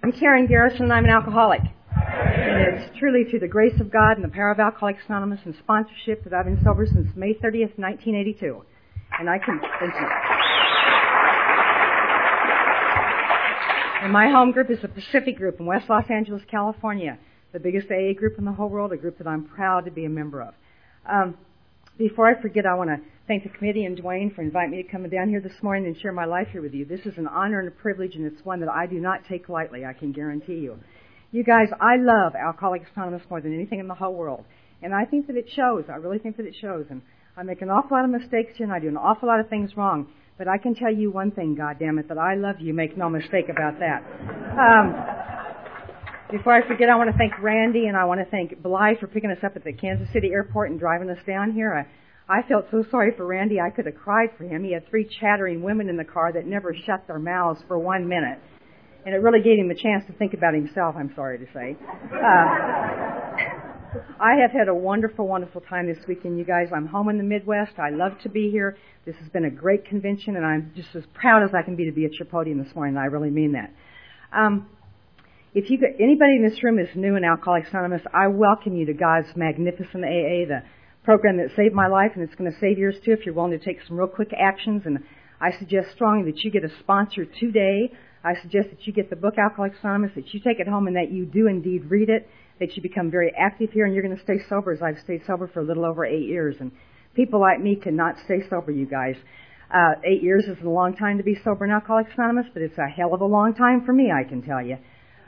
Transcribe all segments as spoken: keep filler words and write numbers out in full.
I'm Karen Garrison, and I'm an alcoholic. And it's truly through the grace of God and the power of Alcoholics Anonymous and sponsorship that I've been sober since May thirtieth, nineteen eighty-two. And I can, thank you. And my home group is the Pacific Group in West Los Angeles, California, the biggest A A group in the whole world, a group that I'm proud to be a member of. Um, before I forget, I want to thank the committee and Dwayne for inviting me to come down here this morning and share my life here with you. This is an honor and a privilege, and it's one that I do not take lightly, I can guarantee you. You guys, I love Alcoholics Anonymous more than anything in the whole world. And I think that it shows. I really think that it shows. And I make an awful lot of mistakes here, and I do an awful lot of things wrong. But I can tell you one thing, goddammit, that I love you. Make no mistake about that. Um, before I forget, I want to thank Randy, and I want to thank Bly for picking us up at the Kansas City airport and driving us down here. I, I felt so sorry for Randy, I could have cried for him. He had three chattering women in the car that never shut their mouths for one minute. And it really gave him a chance to think about himself, I'm sorry to say. Uh, I have had a wonderful, wonderful time this weekend, you guys. I'm home in the Midwest. I love to be here. This has been a great convention, and I'm just as proud as I can be to be at your podium this morning. I really mean that. Um, if you anybody in this room is new in Alcoholics Anonymous, I welcome you to God's magnificent A A, the program that saved my life, and it's going to save yours too if you're willing to take some real quick actions. And I suggest strongly that you get a sponsor today. I suggest that you get the book Alcoholics Anonymous, that you take it home and that you do indeed read it, that you become very active here, and you're going to stay sober, as I've stayed sober for a little over eight years. And people like me cannot stay sober, you guys. Uh, eight years isn't a long time to be sober in Alcoholics Anonymous, but it's a hell of a long time for me, I can tell you.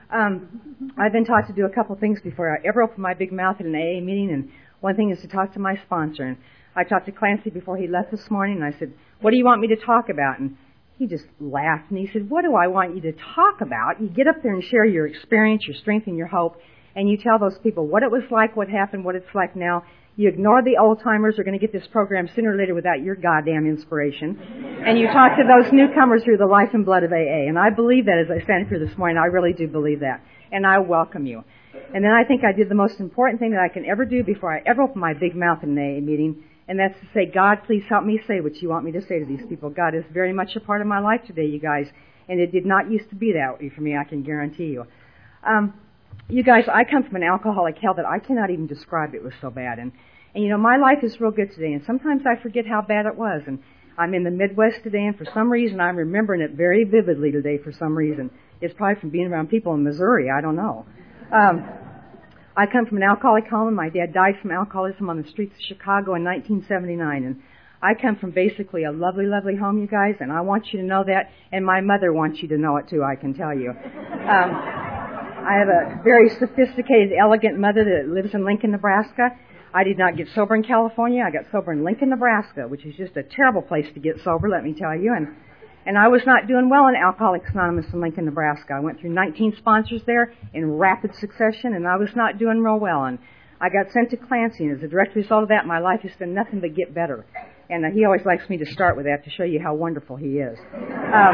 Um, I've been taught to do a couple things before I ever open my big mouth at an A A meeting, and one thing is to talk to my sponsor. And I talked to Clancy before he left this morning, and I said, what do you want me to talk about? And he just laughed, and he said, what do I want you to talk about? You get up there and share your experience, your strength, and your hope, and you tell those people what it was like, what happened, what it's like now. You ignore the old-timers who are going to get this program sooner or later without your goddamn inspiration. And you talk to those newcomers through the life and blood of A A. And I believe that as I stand here this morning. I really do believe that. And I welcome you. And then I think I did the most important thing that I can ever do before I ever open my big mouth in an A A meeting, and that's to say, God, please help me say what you want me to say to these people. God is very much a part of my life today, you guys, and it did not used to be that way for me, I can guarantee you. Um, you guys, I come from an alcoholic hell that I cannot even describe. It was so bad. And, and, you know, my life is real good today, and sometimes I forget how bad it was. And I'm in the Midwest today, and for some reason I'm remembering it very vividly today for some reason. It's probably from being around people in Missouri. I don't know. Um, I come from an alcoholic home, and my dad died from alcoholism on the streets of Chicago in nineteen seventy-nine. And I come from basically a lovely, lovely home, you guys, and I want you to know that, and my mother wants you to know it too, I can tell you. Um, I have a very sophisticated, elegant mother that lives in Lincoln, Nebraska. I did not get sober in California. I got sober in Lincoln, Nebraska, which is just a terrible place to get sober, let me tell you. And And I was not doing well in Alcoholics Anonymous in Lincoln, Nebraska. I went through nineteen sponsors there in rapid succession, and I was not doing real well. And I got sent to Clancy, and as a direct result of that, my life has done nothing but get better. And uh, he always likes me to start with that to show you how wonderful he is. Um,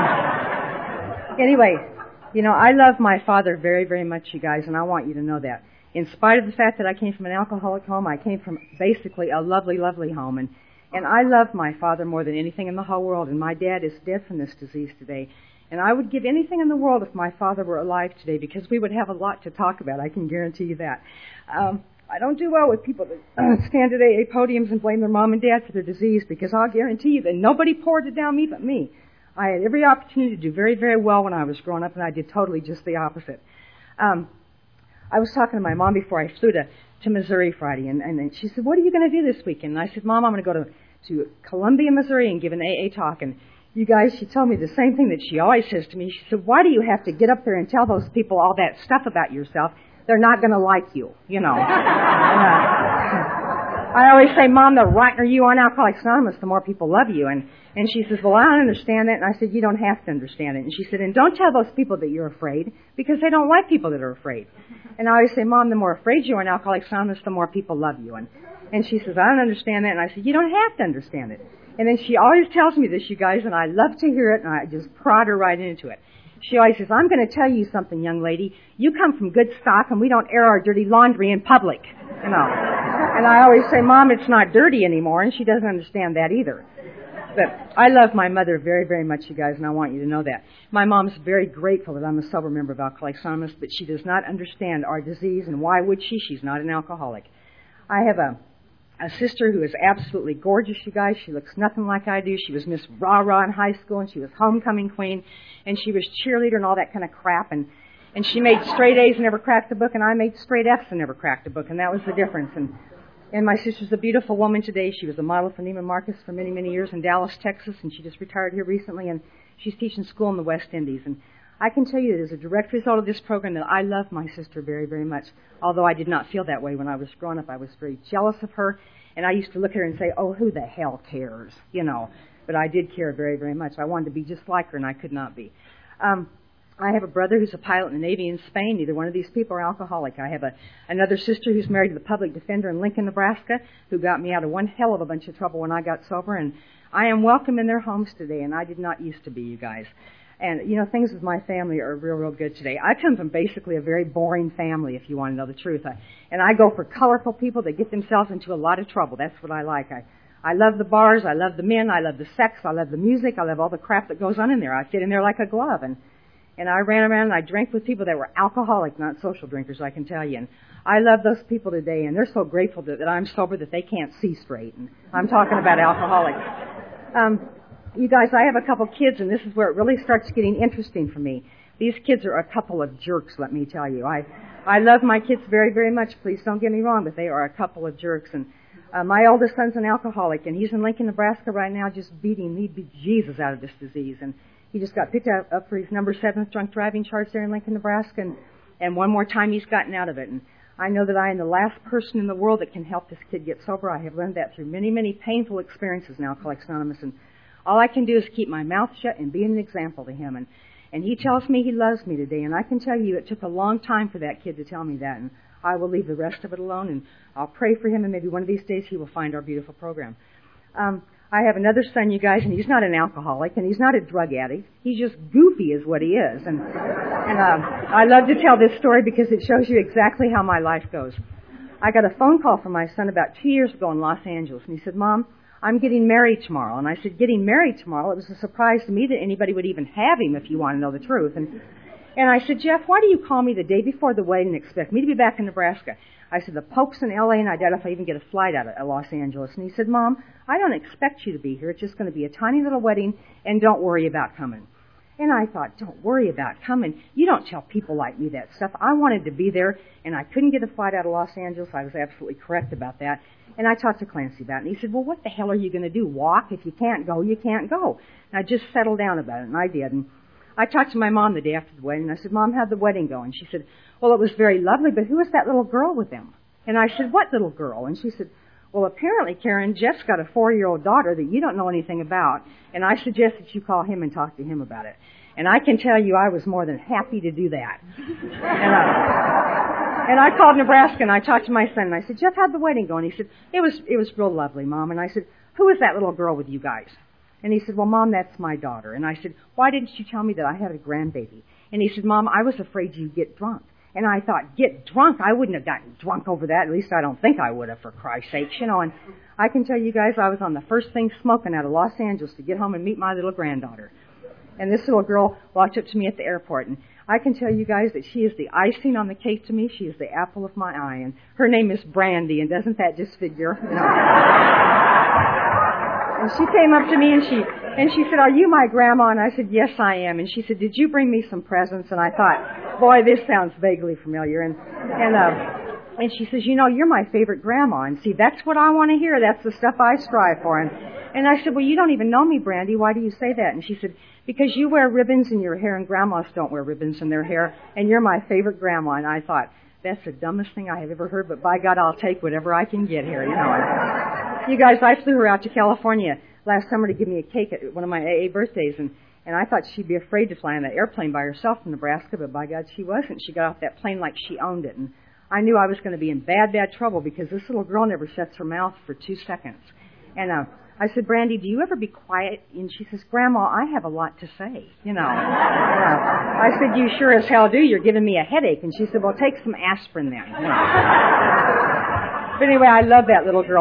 anyway, you know, I love my father very, very much, you guys, and I want you to know that. In spite of the fact that I came from an alcoholic home, I came from basically a lovely, lovely home. And And I love my father more than anything in the whole world, and my dad is dead from this disease today. And I would give anything in the world if my father were alive today, because we would have a lot to talk about, I can guarantee you that. Um, I don't do well with people that uh, stand at A A podiums and blame their mom and dad for their disease, because I'll guarantee you that nobody poured it down me but me. I had every opportunity to do very, very well when I was growing up, and I did totally just the opposite. Um, I was talking to my mom before I flew to to Missouri Friday, and, and, and she said, what are you going to do this weekend? And I said, Mom, I'm going to go to, to Columbia, Missouri and give an A A talk. And you guys, she told me the same thing that she always says to me. She said, why do you have to get up there and tell those people all that stuff about yourself? They're not going to like you, you know. and, uh, I always say, Mom, the rotter you on Alcoholics Anonymous, the more people love you. And, and she says, well, I don't understand that. And I said, you don't have to understand it. And she said, and don't tell those people that you're afraid, because they don't like people that are afraid. And I always say, Mom, the more afraid you are in Alcoholics Anonymous, the more people love you. And, and she says, I don't understand that. And I said, you don't have to understand it. And then she always tells me this, you guys, and I love to hear it, and I just prod her right into it. She always says, I'm going to tell you something, young lady. You come from good stock, and we don't air our dirty laundry in public, you know. And I always say, Mom, it's not dirty anymore, and she doesn't understand that either. But I love my mother very, very much, you guys, and I want you to know that. My mom's very grateful that I'm a sober member of Alcoholics Anonymous, but she does not understand our disease, and why would she? She's not an alcoholic. I have a a sister who is absolutely gorgeous, you guys. She looks nothing like I do. She was Miss Rah-Rah in high school, and she was homecoming queen, and she was cheerleader and all that kind of crap, and and she made straight A's and never cracked a book, and I made straight F's and never cracked a book, and that was the difference. And and my sister's a beautiful woman today. She was a model for Neiman Marcus for many, many years in Dallas, Texas, and she just retired here recently, and she's teaching school in the West Indies. And I can tell you that as a direct result of this program that I love my sister very, very much, although I did not feel that way when I was growing up. I was very jealous of her, and I used to look at her and say, oh, who the hell cares, you know. But I did care very, very much. I wanted to be just like her, and I could not be. Um, I have a brother who's a pilot in the Navy in Spain. Neither one of these people are alcoholic. I have a another sister who's married to the public defender in Lincoln, Nebraska, who got me out of one hell of a bunch of trouble when I got sober, and I am welcome in their homes today, and I did not used to be, you guys. And, you know, things with my family are real, real good today. I come from basically a very boring family, if you want to know the truth. I, and I go for colorful people that get themselves into a lot of trouble. That's what I like. I, I love the bars. I love the men. I love the sex. I love the music. I love all the crap that goes on in there. I fit in there like a glove. And, and I ran around and I drank with people that were alcoholic, not social drinkers, I can tell you. And I love those people today, and they're so grateful that, that I'm sober that they can't see straight. And I'm talking about alcoholics. Um, You guys, I have a couple kids, and this is where it really starts getting interesting for me. These kids are a couple of jerks, let me tell you. I I love my kids very, very much. Please don't get me wrong, but they are a couple of jerks. And uh, my oldest son's an alcoholic, and he's in Lincoln, Nebraska right now just beating the bejesus out of this disease. And he just got picked up, up for his number seventh drunk driving charge there in Lincoln, Nebraska, and, and one more time he's gotten out of it. And I know that I am the last person in the world that can help this kid get sober. I have learned that through many, many painful experiences in Alcoholics Anonymous, and all I can do is keep my mouth shut and be an example to him. And, and he tells me he loves me today. And I can tell you it took a long time for that kid to tell me that. And I will leave the rest of it alone. And I'll pray for him. And maybe one of these days he will find our beautiful program. Um, I have another son, you guys, and he's not an alcoholic. And he's not a drug addict. He's just goofy is what he is. And, and uh, I love to tell this story because it shows you exactly how my life goes. I got a phone call from my son about two years ago in Los Angeles. And he said, Mom, I'm getting married tomorrow. And I said, getting married tomorrow? It was a surprise to me that anybody would even have him, if you want to know the truth. And and I said, Jeff, why do you call me the day before the wedding and expect me to be back in Nebraska? I said, the Pope's in L A, and I doubt if I even get a flight out of Los Angeles. And he said, Mom, I don't expect you to be here. It's just going to be a tiny little wedding, and don't worry about coming. And I thought, don't worry about coming. You don't tell people like me that stuff. I wanted to be there, and I couldn't get a flight out of Los Angeles. I was absolutely correct about that. And I talked to Clancy about it, and he said, well, what the hell are you going to do, walk? If you can't go, you can't go. And I just settled down about it, and I did. And I talked to my mom the day after the wedding, and I said, Mom, how'd the wedding go? And she said, well, it was very lovely, but who is that little girl with them? And I said, what little girl? And she said, well, apparently, Karen, Jeff's got a four-year-old daughter that you don't know anything about, and I suggest that you call him and talk to him about it. And I can tell you I was more than happy to do that. and, I, and I called Nebraska, and I talked to my son, and I said, Jeff, how'd the wedding go? And he said, it was it was real lovely, Mom. And I said, who is that little girl with you guys? And he said, well, Mom, that's my daughter. And I said, why didn't you tell me that I had a grandbaby? And he said, Mom, I was afraid you'd get drunk. And I thought, get drunk? I wouldn't have gotten drunk over that. At least I don't think I would have, for Christ's sakes. You know, and I can tell you guys, I was on the first thing smoking out of Los Angeles to get home and meet my little granddaughter. And this little girl walked up to me at the airport, and I can tell you guys that she is the icing on the cake to me. She is the apple of my eye, and her name is Brandy, and doesn't that just figure? You know? And she came up to me, and she and she said, are you my grandma? And I said, yes, I am. And she said, did you bring me some presents? And I thought, boy, this sounds vaguely familiar. And and uh, and she says, you know, you're my favorite grandma. And see, that's what I want to hear. That's the stuff I strive for. And and I said, well, you don't even know me, Brandy. Why do you say that? And she said, because you wear ribbons in your hair, and grandmas don't wear ribbons in their hair, and you're my favorite grandma. And I thought, that's the dumbest thing I have ever heard, but by God, I'll take whatever I can get here, you know. And you guys, I flew her out to California last summer to give me a cake at one of my A A birthdays, and, and I thought she'd be afraid to fly on that airplane by herself from Nebraska, but by God, she wasn't. She got off that plane like she owned it, and I knew I was going to be in bad, bad trouble because this little girl never shuts her mouth for two seconds. And uh, I said, Brandy, do you ever be quiet? And she says, Grandma, I have a lot to say, you know. And, uh, I said, you sure as hell do. You're giving me a headache. And she said, well, take some aspirin then. You know. But anyway, I love that little girl.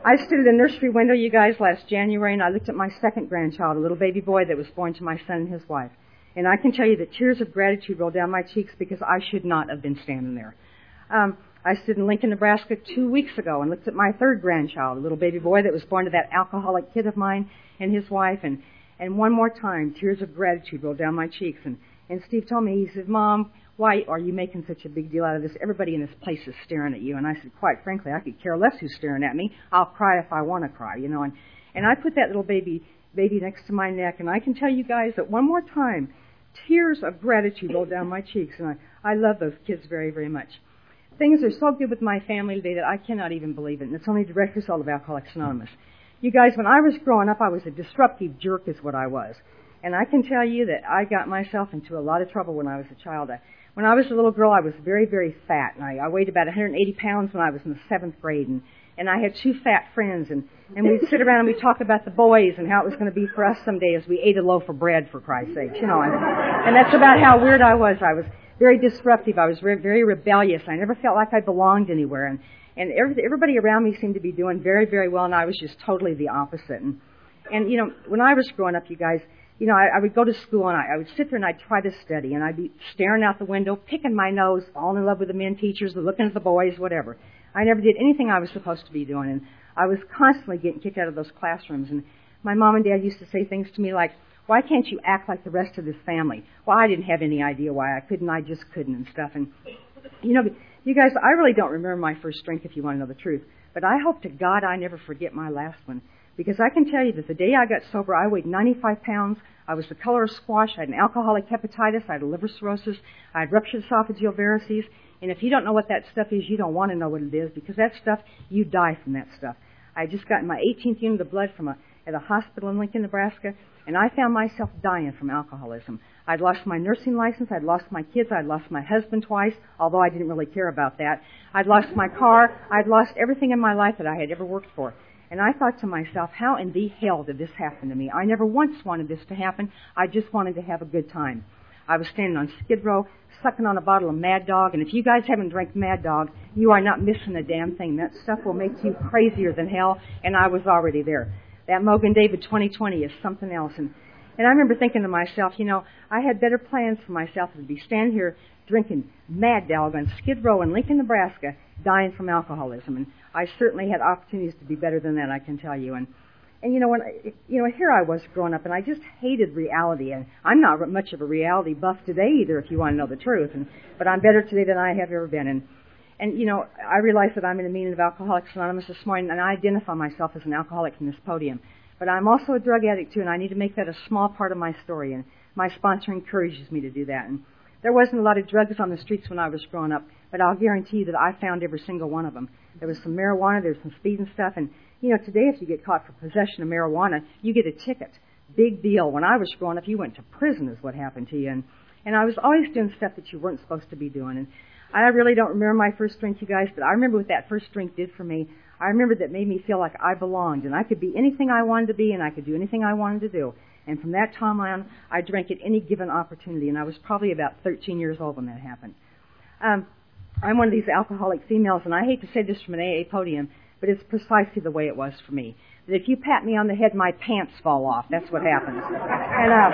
I stood at the nursery window, you guys, last January, and I looked at my second grandchild, a little baby boy that was born to my son and his wife. And I can tell you that tears of gratitude rolled down my cheeks because I should not have been standing there. Um, I stood in Lincoln, Nebraska two weeks ago and looked at my third grandchild, a little baby boy that was born to that alcoholic kid of mine and his wife. And, and one more time, tears of gratitude rolled down my cheeks. And, and Steve told me, he said, Mom, why are you making such a big deal out of this? Everybody in this place is staring at you. And I said, quite frankly, I could care less who's staring at me. I'll cry if I want to cry, you know. And, and I put that little baby baby next to my neck. And I can tell you guys that one more time, tears of gratitude rolled down my cheeks. And I, I love those kids very, very much. Things are so good with my family today that I cannot even believe it. And it's only a direct result of Alcoholics Anonymous. You guys, when I was growing up, I was a disruptive jerk is what I was. And I can tell you that I got myself into a lot of trouble when I was a child. I, When I was a little girl, I was very, very fat, and I, I weighed about one hundred eighty pounds when I was in the seventh grade, and, and I had two fat friends, and, and we'd sit around and we'd talk about the boys and how it was going to be for us someday as we ate a loaf of bread, for Christ's sake, you know, and, and that's about how weird I was. I was very disruptive. I was re- very rebellious. I never felt like I belonged anywhere, and, and every, everybody around me seemed to be doing very, very well, and I was just totally the opposite. And, and you know, when I was growing up, you guys, you know, I, I would go to school and I, I would sit there and I'd try to study and I'd be staring out the window, picking my nose, falling in love with the men teachers, looking at the boys, whatever. I never did anything I was supposed to be doing, and I was constantly getting kicked out of those classrooms. And my mom and dad used to say things to me like, why can't you act like the rest of this family? Well, I didn't have any idea why I couldn't. I just couldn't and stuff. And, you know, you guys, I really don't remember my first drink if you want to know the truth, but I hope to God I never forget my last one. Because I can tell you that the day I got sober, I weighed ninety-five pounds. I was the color of squash. I had an alcoholic hepatitis. I had a liver cirrhosis. I had ruptured esophageal varices. And if you don't know what that stuff is, you don't want to know what it is, because that stuff, you die from that stuff. I had just gotten my eighteenth unit of blood from a, at a hospital in Lincoln, Nebraska, and I found myself dying from alcoholism. I'd lost my nursing license. I'd lost my kids. I'd lost my husband twice, although I didn't really care about that. I'd lost my car. I'd lost everything in my life that I had ever worked for. And I thought to myself, how in the hell did this happen to me? I never once wanted this to happen. I just wanted to have a good time. I was standing on Skid Row, sucking on a bottle of Mad Dog, and if you guys haven't drank Mad Dog, you are not missing a damn thing. That stuff will make you crazier than hell, and I was already there. That Mogan David twenty twenty is something else. And, and I remember thinking to myself, you know, I had better plans for myself than to be standing here drinking Mad Dog on Skid Row in Lincoln, Nebraska, dying from alcoholism. And I certainly had opportunities to be better than that, I can tell you. And, and you know, when I, you know, here I was growing up, and I just hated reality. And I'm not much of a reality buff today either, if you want to know the truth. And, but I'm better today than I have ever been. And, and, you know, I realize that I'm in a meeting of Alcoholics Anonymous this morning, and I identify myself as an alcoholic from this podium. But I'm also a drug addict, too, and I need to make that a small part of my story. And my sponsor encourages me to do that. And there wasn't a lot of drugs on the streets when I was growing up, but I'll guarantee you that I found every single one of them. There was some marijuana, there was some speed and stuff, and, you know, today if you get caught for possession of marijuana, you get a ticket. Big deal. When I was growing up, you went to prison is what happened to you, and, and I was always doing stuff that you weren't supposed to be doing. And I really don't remember my first drink, you guys, but I remember what that first drink did for me. I remember that made me feel like I belonged, and I could be anything I wanted to be, and I could do anything I wanted to do. And from that time on, I drank at any given opportunity, and I was probably about thirteen years old when that happened. Um, I'm one of these alcoholic females, and I hate to say this from an A A podium, but it's precisely the way it was for me. That if you pat me on the head, my pants fall off. That's what happens. And uh,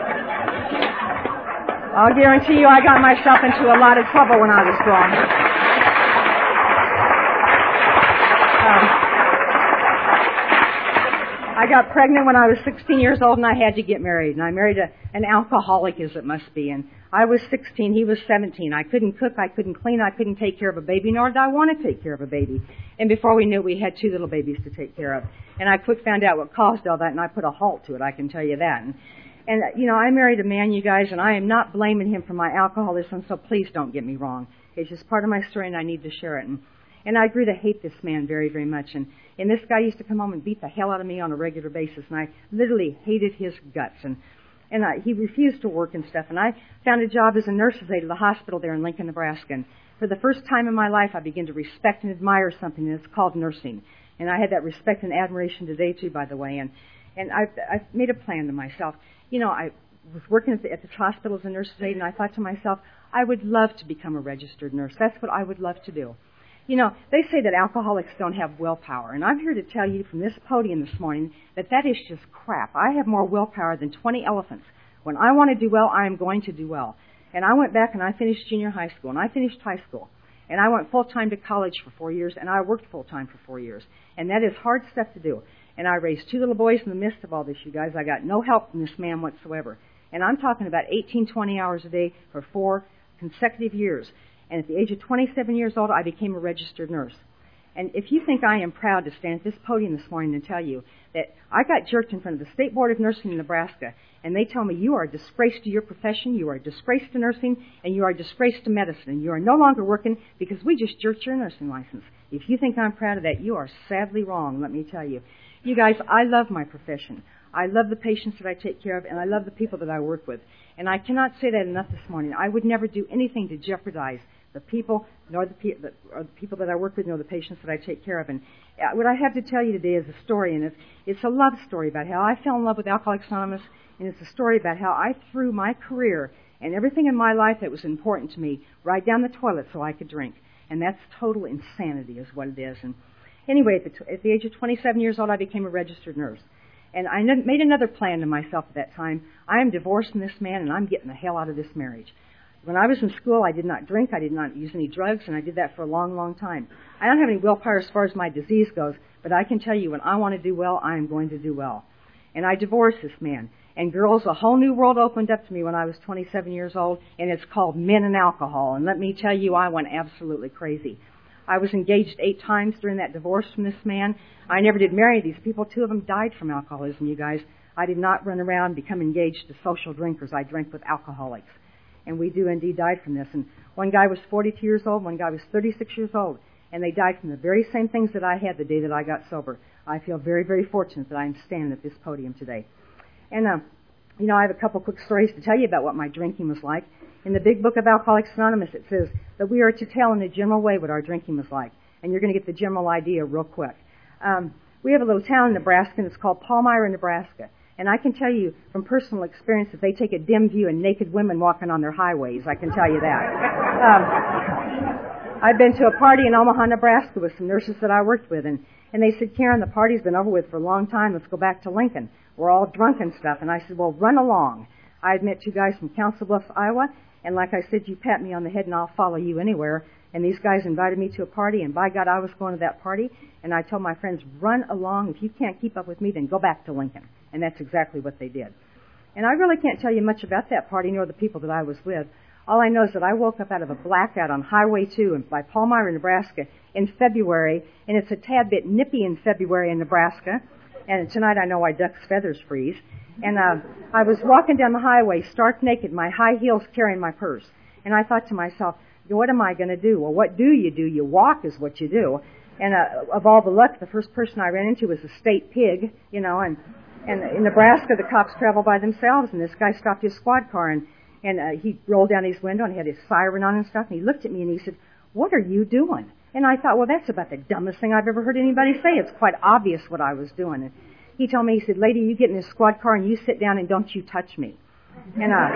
I'll guarantee you I got myself into a lot of trouble when I was growing. Um, I got pregnant when I was sixteen years old, and I had to get married. And I married a, an alcoholic, as it must be. And I was sixteen, he was seventeen. I couldn't cook, I couldn't clean, I couldn't take care of a baby, nor did I want to take care of a baby. And before we knew it, we had two little babies to take care of. And I quick found out what caused all that, and I put a halt to it, I can tell you that. And, and you know, I married a man, you guys, and I am not blaming him for my alcoholism, so please don't get me wrong. It's just part of my story, and I need to share it. And, and I grew to hate this man very, very much. And, and this guy used to come home and beat the hell out of me on a regular basis, and I literally hated his guts. And And I, he refused to work and stuff. And I found a job as a nurse's aide at the hospital there in Lincoln, Nebraska. And for the first time in my life, I began to respect and admire something, and it's called nursing. And I had that respect and admiration today, too, by the way. And and I I made a plan to myself. You know, I was working at, the, at this hospital as a nurse's aide, and I thought to myself, I would love to become a registered nurse. That's what I would love to do. You know, they say that alcoholics don't have willpower, and I'm here to tell you from this podium this morning that that is just crap. I have more willpower than twenty elephants. When I want to do well, I am going to do well. And I went back and I finished junior high school, and I finished high school. And I went full-time to college for four years, and I worked full-time for four years. And that is hard stuff to do. And I raised two little boys in the midst of all this, you guys. I got no help from this man whatsoever. And I'm talking about eighteen, twenty hours a day for four consecutive years. And at the age of twenty-seven years old, I became a registered nurse. And if you think I am proud to stand at this podium this morning and tell you that I got jerked in front of the State Board of Nursing in Nebraska, and they tell me you are a disgrace to your profession, you are a disgrace to nursing, and you are a disgrace to medicine, and you are no longer working because we just jerked your nursing license. If you think I'm proud of that, you are sadly wrong, let me tell you. You guys, I love my profession. I love the patients that I take care of, and I love the people that I work with. And I cannot say that enough this morning. I would never do anything to jeopardize the people, nor the, pe- the, or the people that I work with, nor the patients that I take care of. And uh, what I have to tell you today is a story, and it's, it's a love story about how I fell in love with Alcoholics Anonymous, and it's a story about how I threw my career and everything in my life that was important to me right down the toilet so I could drink. And that's total insanity is what it is. And anyway, at the, t- at the age of twenty-seven years old, I became a registered nurse. And I n- made another plan to myself at that time. I am divorcing this man, and I'm getting the hell out of this marriage. When I was in school, I did not drink, I did not use any drugs, and I did that for a long, long time. I don't have any willpower as far as my disease goes, but I can tell you when I want to do well, I am going to do well. And I divorced this man. And girls, a whole new world opened up to me when I was twenty-seven years old, and it's called men and alcohol. And let me tell you, I went absolutely crazy. I was engaged eight times during that divorce from this man. I never did marry these people. Two of them died from alcoholism, you guys. I did not run around and become engaged to social drinkers. I drank with alcoholics. And we do indeed died from this. And one guy was forty-two years old, one guy was thirty-six years old. And they died from the very same things that I had the day that I got sober. I feel very, very fortunate that I'm standing at this podium today. And, uh, you know, I have a couple quick stories to tell you about what my drinking was like. In the big book of Alcoholics Anonymous, it says that we are to tell in a general way what our drinking was like. And you're going to get the general idea real quick. Um, we have a little town in Nebraska, and it's called Palmyra, Nebraska. And I can tell you from personal experience that they take a dim view of naked women walking on their highways. I can tell you that. Um, I've been to a party in Omaha, Nebraska with some nurses that I worked with, and, and they said, Karen, the party's been over with for a long time. Let's go back to Lincoln. We're all drunk and stuff. And I said, well, run along. I met two guys from Council Bluffs, Iowa, and like I said, you pat me on the head and I'll follow you anywhere. And these guys invited me to a party, and by God, I was going to that party. And I told my friends, run along. If you can't keep up with me, then go back to Lincoln. And that's exactly what they did. And I really can't tell you much about that party nor the people that I was with. All I know is that I woke up out of a blackout on Highway two by Palmyra, Nebraska in February, and it's a tad bit nippy in February in Nebraska. And tonight I know why ducks' feathers freeze. And uh, I was walking down the highway stark naked, my high heels carrying my purse. And I thought to myself, what am I going to do? Well, what do you do? You walk is what you do. And uh, of all the luck, the first person I ran into was a state pig, you know, and And in Nebraska, the cops travel by themselves, and this guy stopped his squad car, and, and uh, he rolled down his window, and he had his siren on and stuff, and he looked at me, and he said, what are you doing? And I thought, well, that's about the dumbest thing I've ever heard anybody say. It's quite obvious what I was doing. And he told me, he said, lady, you get in this squad car, and you sit down, and don't you touch me. And, uh,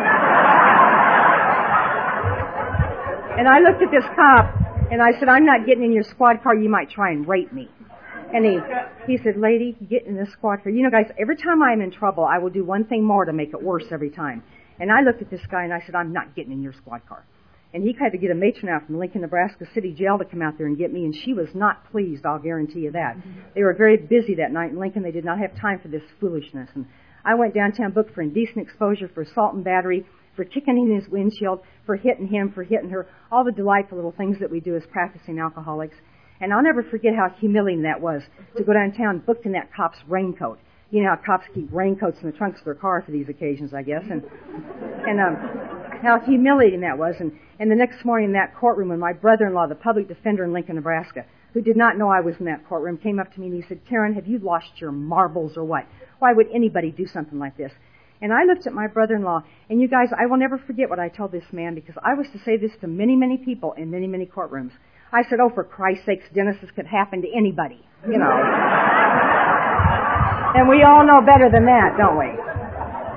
and I looked at this cop, and I said, I'm not getting in your squad car. You might try and rape me. And he, he said, lady, get in this squad car. You know, guys, every time I'm in trouble, I will do one thing more to make it worse every time. And I looked at this guy and I said, I'm not getting in your squad car. And he had to get a matron out from Lincoln, Nebraska City Jail to come out there and get me, and she was not pleased, I'll guarantee you that. They were very busy that night in Lincoln. They did not have time for this foolishness. And I went downtown, booked for indecent exposure, for assault and battery, for kicking in his windshield, for hitting him, for hitting her, all the delightful little things that we do as practicing alcoholics. And I'll never forget how humiliating that was to go downtown booked in that cop's raincoat. You know how cops keep raincoats in the trunks of their car for these occasions, I guess. And and um, how humiliating that was. And, and the next morning in that courtroom, when my brother-in-law, the public defender in Lincoln, Nebraska, who did not know I was in that courtroom, came up to me and he said, Karen, have you lost your marbles or what? Why would anybody do something like this? And I looked at my brother-in-law, and you guys, I will never forget what I told this man, because I was to say this to many, many people in many, many courtrooms. I said, oh, for Christ's sakes, Dennis, this could happen to anybody, you know. And we all know better than that, don't we?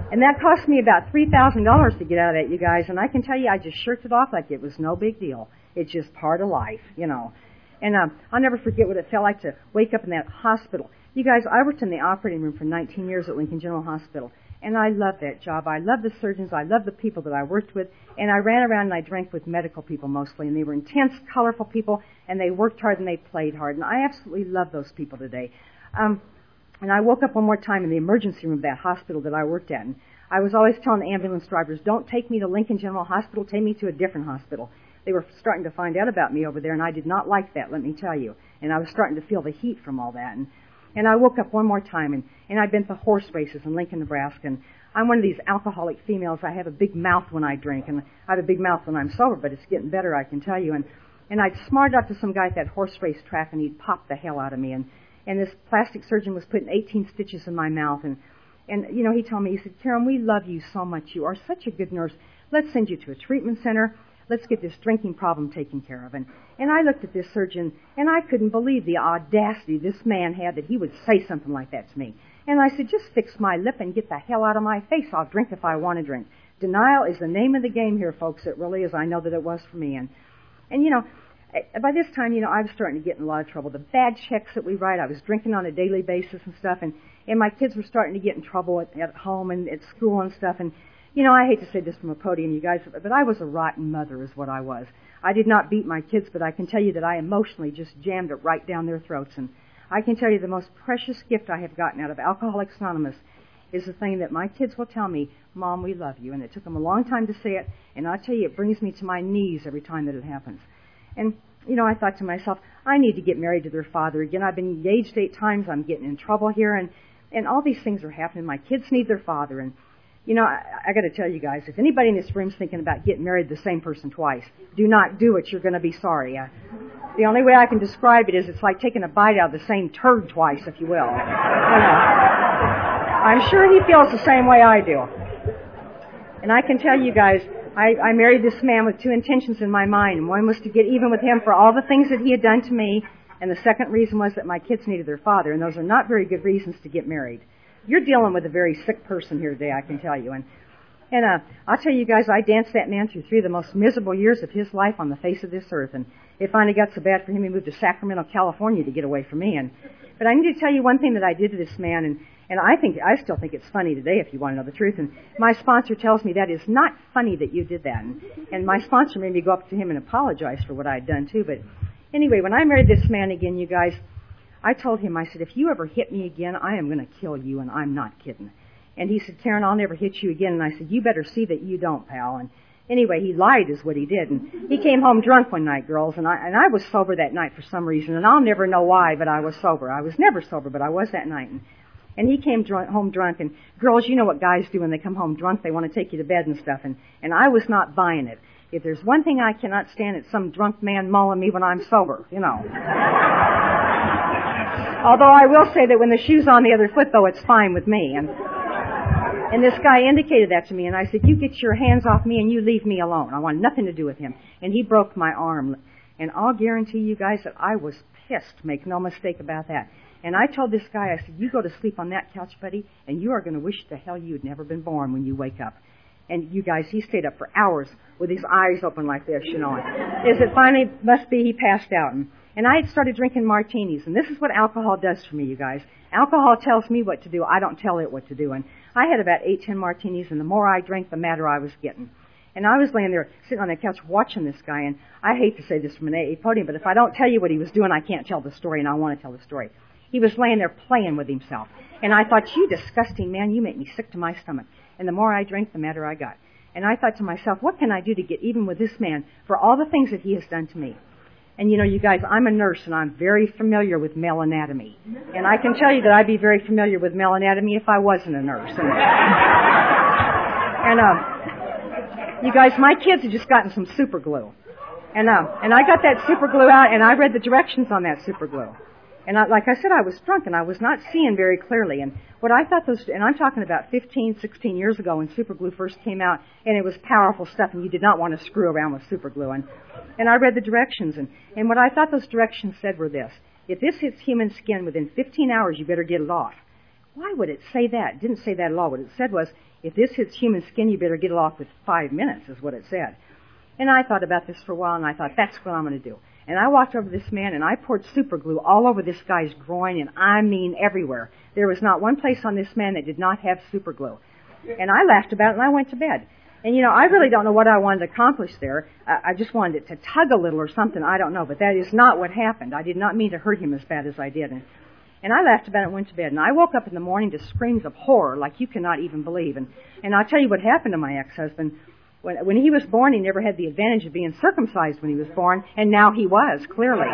And that cost me about three thousand dollars to get out of that, you guys. And I can tell you, I just shirked it off like it was no big deal. It's just part of life, you know. And um, I'll never forget what it felt like to wake up in that hospital. You guys, I worked in the operating room for nineteen years at Lincoln General Hospital. And I loved that job. I loved the surgeons. I loved the people that I worked with. And I ran around and I drank with medical people mostly. And they were intense, colorful people. And they worked hard and they played hard. And I absolutely love those people today. Um, and I woke up one more time in the emergency room of that hospital that I worked at. And I was always telling the ambulance drivers, don't take me to Lincoln General Hospital. Take me to a different hospital. They were starting to find out about me over there. And I did not like that, let me tell you. And I was starting to feel the heat from all that. And And I woke up one more time, and, and I'd been to horse races in Lincoln, Nebraska, and I'm one of these alcoholic females. I have a big mouth when I drink, and I have a big mouth when I'm sober, but it's getting better, I can tell you. And, and I'd smarted up to some guy at that horse race track, and he'd popped the hell out of me. And, and this plastic surgeon was putting eighteen stitches in my mouth. And, and, you know, he told me, he said, Karen, we love you so much. You are such a good nurse. Let's send you to a treatment center. Let's get this drinking problem taken care of. And, and I looked at this surgeon, and I couldn't believe the audacity this man had that he would say something like that to me. And I said, just fix my lip and get the hell out of my face. I'll drink if I want to drink. Denial is the name of the game here, folks. It really is. I know that it was for me. And, and you know, by this time, you know, I was starting to get in a lot of trouble. The bad checks that we write, I was drinking on a daily basis and stuff, and, and my kids were starting to get in trouble at, at home and at school and stuff. And you know, I hate to say this from a podium, you guys, but I was a rotten mother is what I was. I did not beat my kids, but I can tell you that I emotionally just jammed it right down their throats. And I can tell you the most precious gift I have gotten out of Alcoholics Anonymous is the thing that my kids will tell me, Mom, we love you. And it took them a long time to say it, and I'll tell you, it brings me to my knees every time that it happens. And, you know, I thought to myself, I need to get married to their father again. I've been engaged eight times. I'm getting in trouble here, and, and all these things are happening. My kids need their father, and you know, I, I got to tell you guys, if anybody in this room is thinking about getting married to the same person twice, do not do it. You're going to be sorry. Uh, the only way I can describe it is it's like taking a bite out of the same turd twice, if you will. You know, I'm sure he feels the same way I do. And I can tell you guys, I, I married this man with two intentions in my mind. And one was to get even with him for all the things that he had done to me. And the second reason was that my kids needed their father. And those are not very good reasons to get married. You're dealing with a very sick person here today, I can tell you. And and uh, I'll tell you guys, I danced that man through three of the most miserable years of his life on the face of this earth. And it finally got so bad for him, he moved to Sacramento, California to get away from me. And but I need to tell you one thing that I did to this man, and, and I think I still think it's funny today, if you want to know the truth. And my sponsor tells me that is not funny that you did that. And, and my sponsor made me go up to him and apologize for what I had done, too. But anyway, when I married this man again, you guys, I told him, I said, if you ever hit me again, I am going to kill you, and I'm not kidding. And he said, Karen, I'll never hit you again. And I said, you better see that you don't, pal. And anyway, he lied is what he did. And he came home drunk one night, girls, and I, and I was sober that night for some reason, and I'll never know why, but I was sober. I was never sober, but I was that night. And, and he came drunk, home drunk, and girls, you know what guys do when they come home drunk. They want to take you to bed and stuff, and, and I was not buying it. If there's one thing I cannot stand, it's some drunk man mulling me when I'm sober, you know. Although I will say that when the shoe's on the other foot, though, it's fine with me. And and this guy indicated that to me, and I said, you get your hands off me and you leave me alone. I want nothing to do with him. And he broke my arm. And I'll guarantee you guys that I was pissed. Make no mistake about that. And I told this guy, I said, you go to sleep on that couch, buddy, and you are going to wish the hell you'd never been born when you wake up. And you guys, he stayed up for hours with his eyes open like this, you know. Is it finally, must be he passed out. And, and I had started drinking martinis. And this is what alcohol does for me, you guys. Alcohol tells me what to do. I don't tell it what to do. And I had about eight, ten martinis, and the more I drank, the madder I was getting. And I was laying there, sitting on the couch, watching this guy. And I hate to say this from an A A podium, but if I don't tell you what he was doing, I can't tell the story, and I want to tell the story. He was laying there playing with himself. And I thought, you disgusting man, you make me sick to my stomach. And the more I drank, the madder I got. And I thought to myself, what can I do to get even with this man for all the things that he has done to me? And you know, you guys, I'm a nurse, and I'm very familiar with male anatomy. And I can tell you that I'd be very familiar with male anatomy if I wasn't a nurse. And, and uh, you guys, my kids had just gotten some super glue. And, uh, and I got that super glue out, and I read the directions on that super glue. And I, like I said, I was drunk, and I was not seeing very clearly. And what I thought those, and I'm talking about fifteen, sixteen years ago when super glue first came out, and it was powerful stuff, and you did not want to screw around with super glue. And, and I read the directions, and, and what I thought those directions said were this. If this hits human skin within fifteen hours, you better get it off. why would it say that? It didn't say that at all. What it said was, if this hits human skin, you better get it off with five minutes, is what it said. And I thought about this for a while, and I thought, that's what I'm going to do. And I walked over to this man, and I poured super glue all over this guy's groin, and I mean everywhere. There was not one place on this man that did not have super glue. And I laughed about it, and I went to bed. And, you know, I really don't know what I wanted to accomplish there. I, I just wanted it to tug a little or something. I don't know. But that is not what happened. I did not mean to hurt him as bad as I did. And, and I laughed about it and went to bed. And I woke up in the morning to screams of horror like you cannot even believe. And, and I'll tell you what happened to my ex-husband. When, when he was born, he never had the advantage of being circumcised when he was born. And now he was, clearly.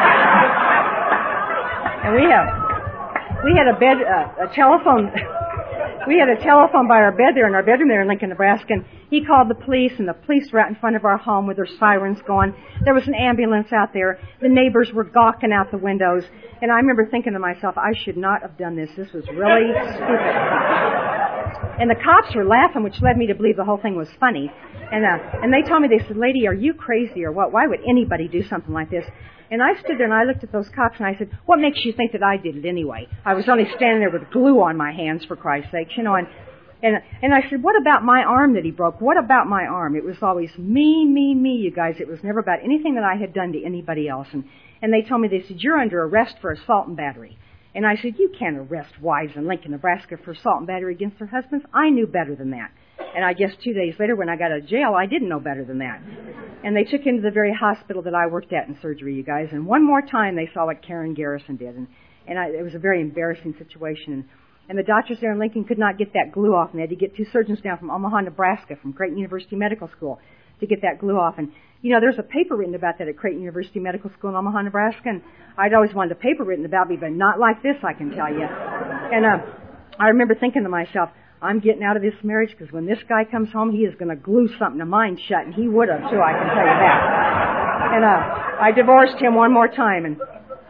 And we have, we had a bed, uh, a telephone... We had a telephone by our bed there in our bedroom there in Lincoln, Nebraska, and he called the police, and the police were out in front of our home with their sirens going. There was an ambulance out there. The neighbors were gawking out the windows, and I remember thinking to myself, I should not have done this. This was really stupid. And the cops were laughing, which led me to believe the whole thing was funny. And uh, and they told me, they said, lady, are you crazy or what? Why would anybody do something like this? And I stood there and I looked at those cops and I said, what makes you think that I did it anyway? I was only standing there with glue on my hands, for Christ's sake, you know. And, and, and I said, what about my arm that he broke? What about my arm? It was always me, me, me, you guys. It was never about anything that I had done to anybody else. And, and they told me, they said, you're under arrest for assault and battery. And I said, you can't arrest wives in Lincoln, Nebraska for assault and battery against their husbands. I knew better than that. And I guess two days later when I got out of jail, I didn't know better than that. And they took him to the very hospital that I worked at in surgery, you guys. And one more time they saw what Karen Garrison did. And, and I, it was a very embarrassing situation. And, and the doctors there in Lincoln could not get that glue off. And they had to get two surgeons down from Omaha, Nebraska, from Creighton University Medical School to get that glue off. And, you know, there's a paper written about that at Creighton University Medical School in Omaha, Nebraska. And I'd always wanted a paper written about me, but not like this, I can tell you. And uh, I remember thinking to myself, I'm getting out of this marriage because when this guy comes home, he is going to glue something to mine shut, and he would have, too, I can tell you that. And uh, I divorced him one more time. And,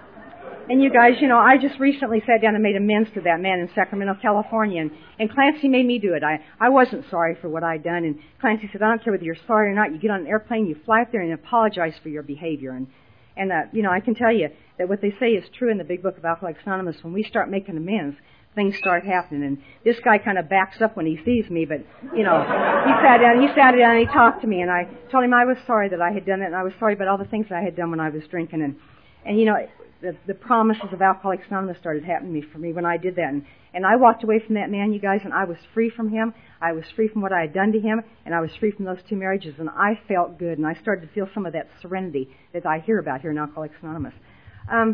and you guys, you know, I just recently sat down and made amends to that man in Sacramento, California, and, and Clancy made me do it. I, I wasn't sorry for what I'd done, and Clancy said, I don't care whether you're sorry or not. You get on an airplane, you fly up there and apologize for your behavior. And, and uh, you know, I can tell you that what they say is true in the Big Book of Alcoholics Anonymous. When we start making amends, things start happening. And this guy kind of backs up when he sees me, but, you know, he sat down, he sat down and he talked to me, and I told him I was sorry that I had done that, and I was sorry about all the things that I had done when I was drinking. And, and you know, the, the promises of Alcoholics Anonymous started happening for me when I did that. And, and I walked away from that man, you guys, and I was free from him. I was free from what I had done to him, and I was free from those two marriages, and I felt good, and I started to feel some of that serenity that I hear about here in Alcoholics Anonymous. Um,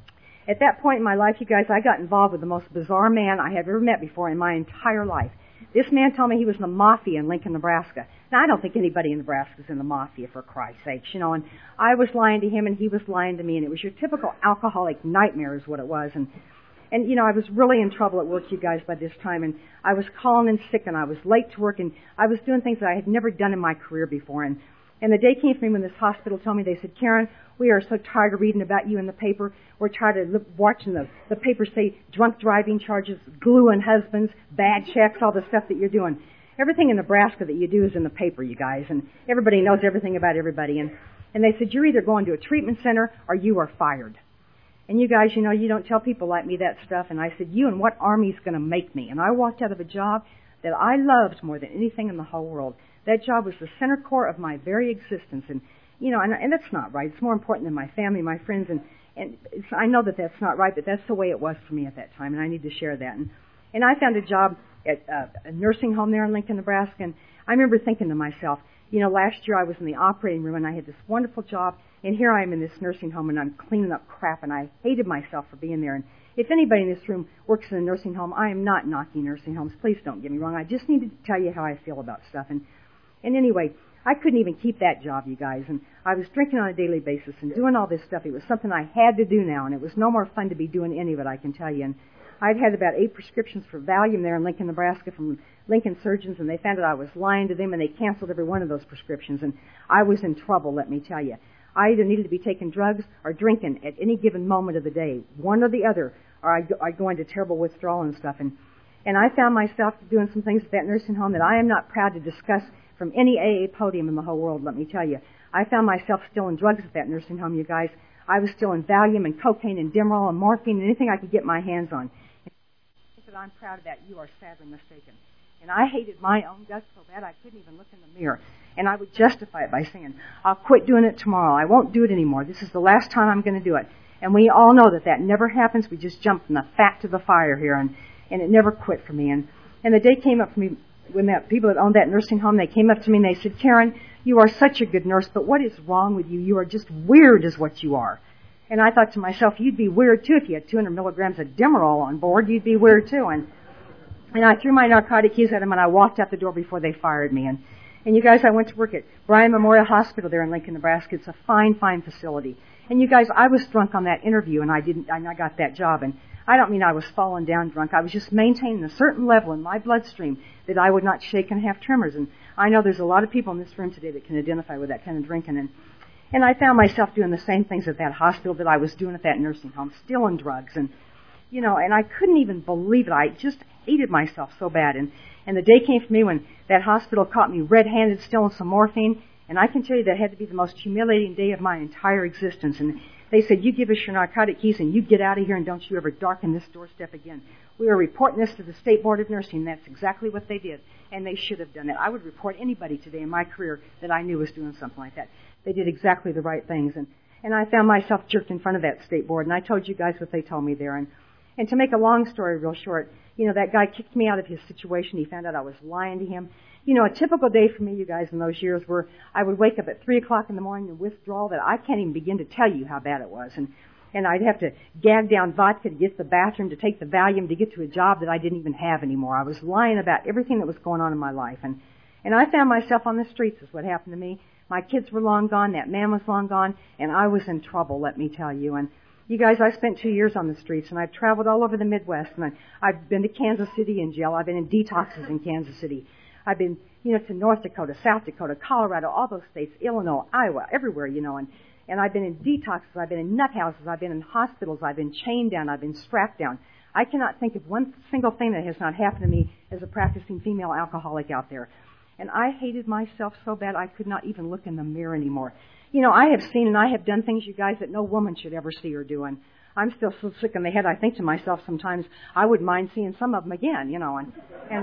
At that point in my life, you guys, I got involved with the most bizarre man I had ever met before in my entire life. This man told me he was in the mafia in Lincoln, Nebraska. Now, I don't think anybody in Nebraska is in the mafia, for Christ's sakes, you know, and I was lying to him and he was lying to me, and it was your typical alcoholic nightmare is what it was. And, and you know, I was really in trouble at work, you guys, by this time, and I was calling in sick, and I was late to work, and I was doing things that I had never done in my career before. And, and the day came for me when this hospital told me, they said, Karen, we are so tired of reading about you in the paper. We're tired of look, watching the, the paper say drunk driving charges, gluing husbands, bad checks, all the stuff that you're doing. Everything in Nebraska that you do is in the paper, you guys, and everybody knows everything about everybody. And, and they said, you're either going to a treatment center or you are fired. And you guys, you know, you don't tell people like me that stuff. And I said, you and what army's going to make me? And I walked out of a job that I loved more than anything in the whole world. That job was the center core of my very existence. And, you know, and, and that's not right. It's more important than my family, my friends, and, and it's, I know that that's not right, but that's the way it was for me at that time, and I need to share that. And, and I found a job at uh, a nursing home there in Lincoln, Nebraska, and I remember thinking to myself, you know, last year I was in the operating room, and I had this wonderful job, and here I am in this nursing home, and I'm cleaning up crap, and I hated myself for being there. And if anybody in this room works in a nursing home, I am not knocking nursing homes. Please don't get me wrong. I just need to tell you how I feel about stuff. And, and anyway, I couldn't even keep that job, you guys, and I was drinking on a daily basis and doing all this stuff. It was something I had to do now, and it was no more fun to be doing any of it, I can tell you. And I'd had about eight prescriptions for Valium there in Lincoln, Nebraska from Lincoln surgeons, and they found out I was lying to them, and they canceled every one of those prescriptions, and I was in trouble, let me tell you. I either needed to be taking drugs or drinking at any given moment of the day, one or the other, or I'd go, I'd go into terrible withdrawal and stuff. And, and I found myself doing some things at that nursing home that I am not proud to discuss from any A A podium in the whole world, let me tell you. I found myself still in drugs at that nursing home, you guys. I was still in Valium and cocaine and Demerol and morphine and anything I could get my hands on. that I'm proud of that, you are sadly mistaken. And I hated my own guts so bad I couldn't even look in the mirror. And I would justify it by saying, I'll quit doing it tomorrow. I won't do it anymore. This is the last time I'm going to do it. And we all know that that never happens. We just jump from the fat to the fire here, and, and it never quit for me. And, and the day came up for me, when that people that owned that nursing home, they came up to me and they said, Karen, you are such a good nurse, but what is wrong with you? You are just weird is what you are. And I thought to myself, you'd be weird too if you had two hundred milligrams of Demerol on board. You'd be weird too. And and I threw my narcotic keys at them and I walked out the door before they fired me. And and you guys, I went to work at Bryan Memorial Hospital there in Lincoln, Nebraska. It's a fine, fine facility. And you guys, I was drunk on that interview, and I didn't. And I got that job. And I don't mean I was falling down drunk. I was just maintaining a certain level in my bloodstream that I would not shake and have tremors. And I know there's a lot of people in this room today that can identify with that kind of drinking. And and I found myself doing the same things at that hospital that I was doing at that nursing home, stealing drugs, and you know, and I couldn't even believe it. I just hated myself so bad. And and the day came for me when that hospital caught me red-handed stealing some morphine. And I can tell you that had to be the most humiliating day of my entire existence. And they said, you give us your narcotic keys and you get out of here and don't you ever darken this doorstep again. We are reporting this to the State Board of Nursing. That's exactly what they did. And they should have done it. I would report anybody today in my career that I knew was doing something like that. They did exactly the right things. And, and I found myself jerked in front of that State Board. And I told you guys what they told me there. And, and to make a long story real short, you know, that guy kicked me out of his situation. He found out I was lying to him. You know, a typical day for me, you guys, in those years were I would wake up at three o'clock in the morning and withdrawal that I can't even begin to tell you how bad it was. And, and I'd have to gag down vodka to get to the bathroom, to take the Valium, to get to a job that I didn't even have anymore. I was lying about everything that was going on in my life. And, and I found myself on the streets is what happened to me. My kids were long gone. That man was long gone. And I was in trouble, let me tell you. And you guys, I spent two years on the streets, and I've traveled all over the Midwest. And I, I've been to Kansas City in jail. I've been in detoxes in Kansas City. I've been, you know, to North Dakota, South Dakota, Colorado, all those states, Illinois, Iowa, everywhere, you know. And, and I've been in detoxes. I've been in nut houses. I've been in hospitals. I've been chained down. I've been strapped down. I cannot think of one single thing that has not happened to me as a practicing female alcoholic out there. And I hated myself so bad I could not even look in the mirror anymore. You know, I have seen and I have done things, you guys, that no woman should ever see her doing. I'm still so sick in the head, I think to myself sometimes, I wouldn't mind seeing some of them again, you know. And, and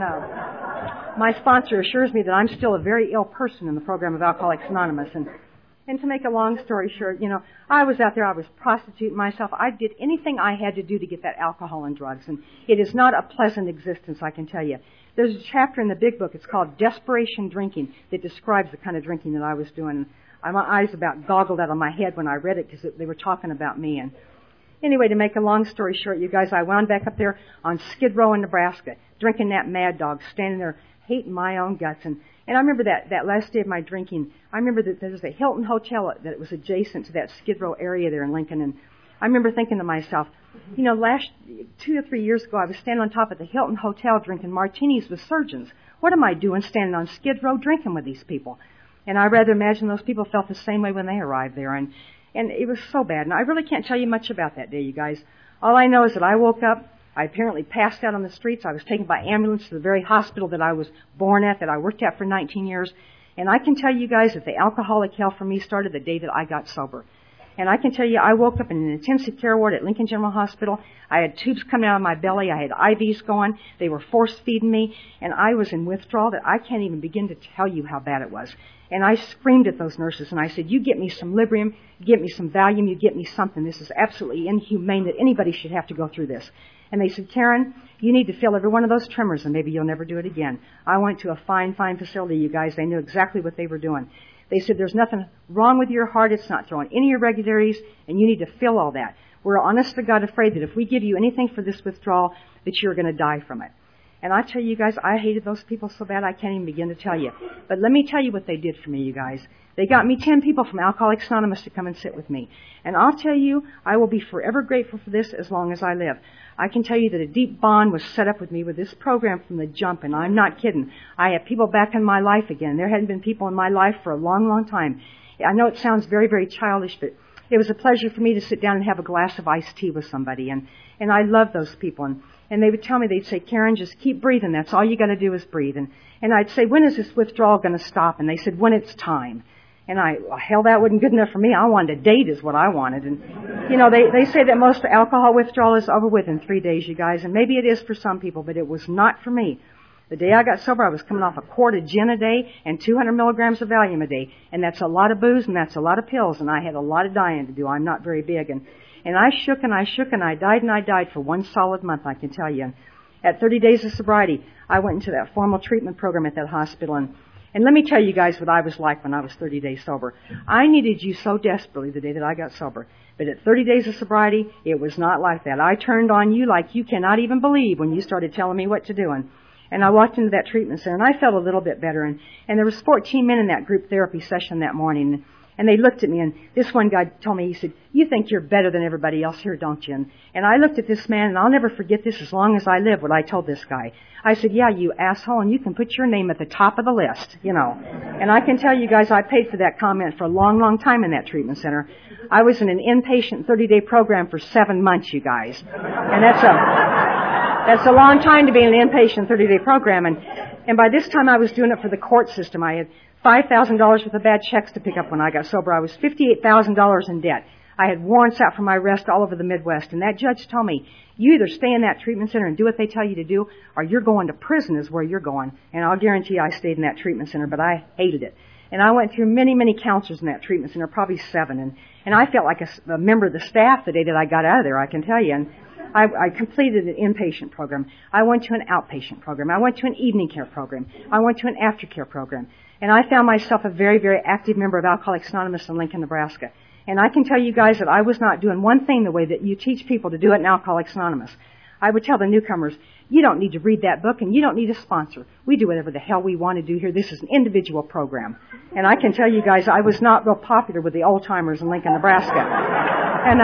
uh, my sponsor assures me that I'm still a very ill person in the program of Alcoholics Anonymous. And, and to make a long story short, you know, I was out there, I was prostituting myself. I did anything I had to do to get that alcohol and drugs. And it is not a pleasant existence, I can tell you. There's a chapter in the big book, it's called Desperation Drinking, that describes the kind of drinking that I was doing. And my eyes about goggled out of my head when I read it because they were talking about me. And anyway, to make a long story short, you guys, I wound back up there on Skid Row in Nebraska, drinking that Mad Dog, standing there hating my own guts. And, and I remember that, that last day of my drinking, I remember that there was a Hilton Hotel that was adjacent to that Skid Row area there in Lincoln. And I remember thinking to myself, you know, last two or three years ago, I was standing on top of the Hilton Hotel drinking martinis with surgeons. What am I doing standing on Skid Row drinking with these people? And I rather imagine those people felt the same way when they arrived there. And And it was so bad. And I really can't tell you much about that day, you guys. All I know is that I woke up. I apparently passed out on the streets. I was taken by ambulance to the very hospital that I was born at, that I worked at for nineteen years. And I can tell you guys that the alcoholic hell for me started the day that I got sober. And I can tell you I woke up in an intensive care ward at Lincoln General Hospital. I had tubes coming out of my belly. I had I Vs going. They were force-feeding me. And I was in withdrawal that I can't even begin to tell you how bad it was. And I screamed at those nurses, and I said, you get me some Librium, you get me some Valium, you get me something. This is absolutely inhumane that anybody should have to go through this. And they said, Karen, you need to feel every one of those tremors, and maybe you'll never do it again. I went to a fine, fine facility, you guys. They knew exactly what they were doing. They said, there's nothing wrong with your heart. It's not throwing any irregularities, and you need to feel all that. We're honest to God afraid that if we give you anything for this withdrawal, that you're going to die from it. And I tell you guys, I hated those people so bad I can't even begin to tell you. But let me tell you what they did for me, you guys. They got me ten people from Alcoholics Anonymous to come and sit with me. And I'll tell you, I will be forever grateful for this as long as I live. I can tell you that a deep bond was set up with me with this program from the jump, and I'm not kidding. I have people back in my life again. There hadn't been people in my life for a long, long time. I know it sounds very, very childish, but it was a pleasure for me to sit down and have a glass of iced tea with somebody. And, and I love those people. And, and they would tell me, they'd say, Karen, just keep breathing. That's all you got to do is breathe. And, and I'd say, when is this withdrawal going to stop? And they said, when it's time. And I, well, hell, that wasn't good enough for me. I wanted a date is what I wanted. And, you know, they, they say that most alcohol withdrawal is over with in three days, you guys. And maybe it is for some people, but it was not for me. The day I got sober, I was coming off a quart of gin a day and two hundred milligrams of Valium a day. And that's a lot of booze and that's a lot of pills. And I had a lot of dying to do. I'm not very big. And, and I shook and I shook and I died and I died for one solid month, I can tell you. And at thirty days of sobriety, I went into that formal treatment program at that hospital. And And let me tell you guys what I was like when I was thirty days sober. I needed you so desperately the day that I got sober. But at thirty days of sobriety, it was not like that. I turned on you like you cannot even believe when you started telling me what to do. And, and I walked into that treatment center, and I felt a little bit better. And, and there was fourteen men in that group therapy session that morning. And they looked at me, and this one guy told me, he said, you think you're better than everybody else here, don't you? And, and I looked at this man, and I'll never forget this as long as I live, what I told this guy. I said, yeah, you asshole, and you can put your name at the top of the list, you know. And I can tell you guys, I paid for that comment for a long, long time in that treatment center. I was in an inpatient thirty-day program for seven months, you guys. And that's a, that's a long time to be in an inpatient thirty-day program. And, and by this time, I was doing it for the court system. I had five thousand dollars worth of bad checks to pick up when I got sober. I was fifty-eight thousand dollars in debt. I had warrants out for my arrest all over the Midwest. And that judge told me, you either stay in that treatment center and do what they tell you to do, or you're going to prison is where you're going. And I'll guarantee you I stayed in that treatment center, but I hated it. And I went through many, many counselors in that treatment center, probably seven. And, and I felt like a, a member of the staff the day that I got out of there, I can tell you. And I, I completed an inpatient program. I went to an outpatient program. I went to an evening care program. I went to an aftercare program. And I found myself a very, very active member of Alcoholics Anonymous in Lincoln, Nebraska. And I can tell you guys that I was not doing one thing the way that you teach people to do it in Alcoholics Anonymous. I would tell the newcomers, you don't need to read that book and you don't need a sponsor. We do whatever the hell we want to do here. This is an individual program. And I can tell you guys, I was not real popular with the old-timers in Lincoln, Nebraska. And,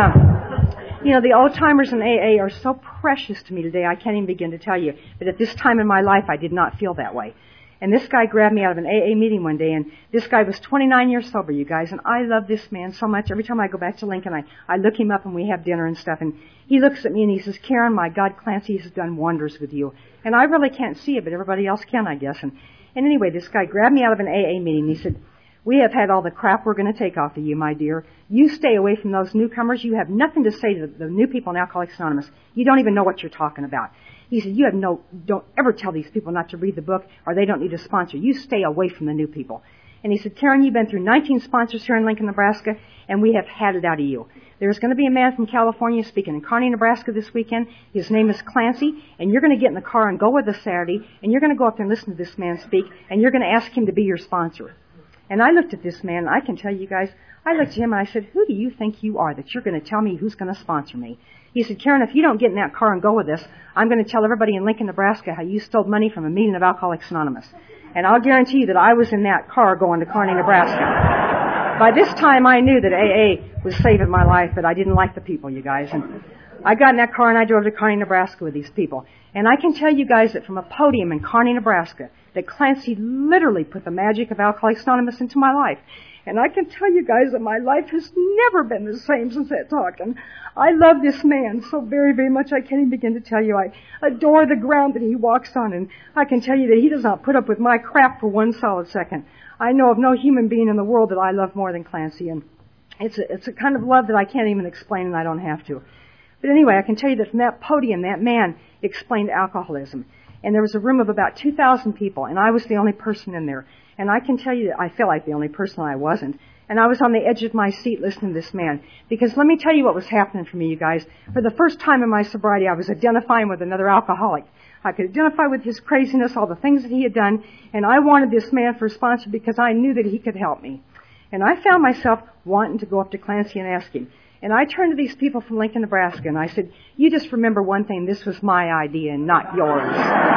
uh, you know, the old-timers in A A are so precious to me today, I can't even begin to tell you. But at this time in my life, I did not feel that way. And this guy grabbed me out of an A A meeting one day, and this guy was twenty-nine years sober, you guys, and I love this man so much. Every time I go back to Lincoln, I, I look him up and we have dinner and stuff, and he looks at me and he says, Karen, my God, Clancy has done wonders with you. And I really can't see it, but everybody else can, I guess. And, and anyway, this guy grabbed me out of an A A meeting, and he said, we have had all the crap we're going to take off of you, my dear. You stay away from those newcomers. You have nothing to say to the, the new people in Alcoholics Anonymous. You don't even know what you're talking about. He said, you have no, don't ever tell these people not to read the book or they don't need a sponsor. You stay away from the new people. And he said, Karen, you've been through nineteen sponsors here in Lincoln, Nebraska, and we have had it out of you. There's going to be a man from California speaking in Kearney, Nebraska this weekend. His name is Clancy, and you're going to get in the car and go with us Saturday, and you're going to go up there and listen to this man speak, and you're going to ask him to be your sponsor. And I looked at this man, and I can tell you guys, I looked at him and I said, who do you think you are that you're going to tell me who's going to sponsor me? He said, Karen, if you don't get in that car and go with us, I'm going to tell everybody in Lincoln, Nebraska how you stole money from a meeting of Alcoholics Anonymous. And I'll guarantee you that I was in that car going to Kearney, Nebraska. By this time, I knew that A A was saving my life, but I didn't like the people, you guys. And I got in that car and I drove to Kearney, Nebraska with these people. And I can tell you guys that from a podium in Kearney, Nebraska, that Clancy literally put the magic of Alcoholics Anonymous into my life. And I can tell you guys that my life has never been the same since that talk. And I love this man so very, very much I can't even begin to tell you. I adore the ground that he walks on. And I can tell you that he does not put up with my crap for one solid second. I know of no human being in the world that I love more than Clancy. And it's a, it's a kind of love that I can't even explain, and I don't have to. But anyway, I can tell you that from that podium, that man explained alcoholism. And there was a room of about two thousand people, and I was the only person in there. And I can tell you that I felt like the only person I wasn't. And I was on the edge of my seat listening to this man. Because let me tell you what was happening for me, you guys. For the first time in my sobriety, I was identifying with another alcoholic. I could identify with his craziness, all the things that he had done. And I wanted this man for a sponsor because I knew that he could help me. And I found myself wanting to go up to Clancy and ask him. And I turned to these people from Lincoln, Nebraska, and I said, you just remember one thing, this was my idea and not yours.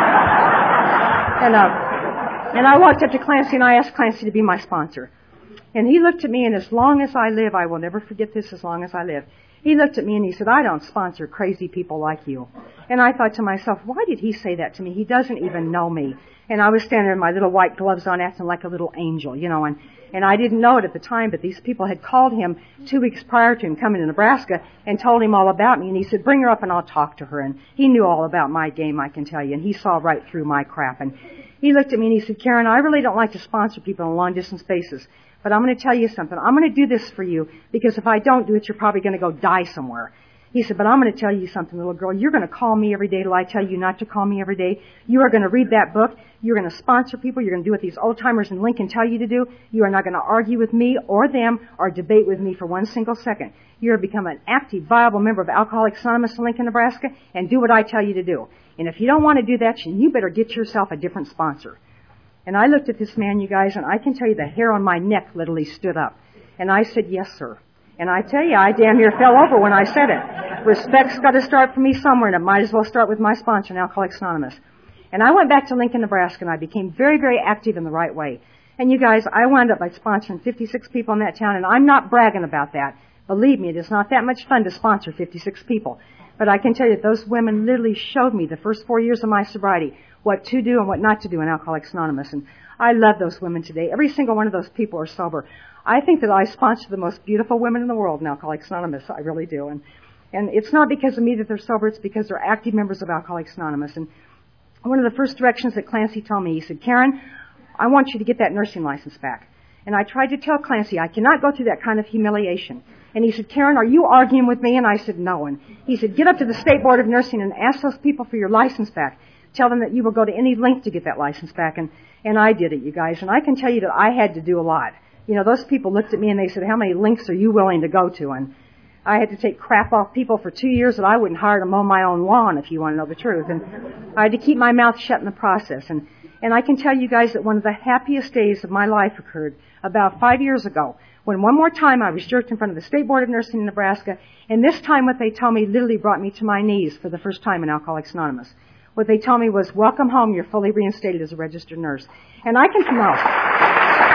and, uh, and I walked up to Clancy and I asked Clancy to be my sponsor. And he looked at me, and as long as I live, I will never forget this as long as I live. He looked at me and he said, I don't sponsor crazy people like you. And I thought to myself, why did he say that to me? He doesn't even know me. And I was standing there with my little white gloves on acting like a little angel, you know, and, and I didn't know it at the time, but these people had called him two weeks prior to him coming to Nebraska and told him all about me. And he said, bring her up and I'll talk to her. And he knew all about my game, I can tell you, and he saw right through my crap. And he looked at me and he said, Karen, I really don't like to sponsor people on a long-distance basis. but I'm going to tell you something. I'm going to do this for you because if I don't do it, you're probably going to go die somewhere. He said, but I'm going to tell you something, little girl. You're going to call me every day till I tell you not to call me every day. You are going to read that book. You're going to sponsor people. You're going to do what these old-timers in Lincoln tell you to do. You are not going to argue with me or them or debate with me for one single second. You're going to become an active, viable member of Alcoholics Anonymous in Lincoln, Nebraska, and do what I tell you to do. And if you don't want to do that, you better get yourself a different sponsor. And I looked at this man, you guys, and I can tell you the hair on my neck literally stood up. And I said, yes, sir. And I tell you, I damn near fell over when I said it. Respect's got to start for me somewhere, and it might as well start with my sponsor in Alcoholics Anonymous. And I went back to Lincoln, Nebraska, and I became very, very active in the right way. And you guys, I wound up by sponsoring fifty-six people in that town, and I'm not bragging about that. Believe me, it is not that much fun to sponsor fifty-six people. But I can tell you that those women literally showed me the first four years of my sobriety what to do and what not to do in Alcoholics Anonymous. And I love those women today. Every single one of those people are sober. I think that I sponsor the most beautiful women in the world in Alcoholics Anonymous. I really do. And and it's not because of me that they're sober. It's because they're active members of Alcoholics Anonymous. And one of the first directions that Clancy told me, he said, Karen, I want you to get that nursing license back. And I tried to tell Clancy, I cannot go through that kind of humiliation. And he said, Karen, are you arguing with me? And I said, no. And he said, get up to the State Board of Nursing and ask those people for your license back. Tell them that you will go to any length to get that license back. And, and I did it, you guys. And I can tell you that I had to do a lot. You know, those people looked at me and they said, how many links are you willing to go to? And I had to take crap off people for two years that I wouldn't hire to mow my own lawn, if you want to know the truth. And I had to keep my mouth shut in the process. And, and I can tell you guys that one of the happiest days of my life occurred about five years ago, when one more time I was jerked in front of the State Board of Nursing in Nebraska, and this time what they told me literally brought me to my knees for the first time in Alcoholics Anonymous. What they told me was, welcome home, you're fully reinstated as a registered nurse. And I can know.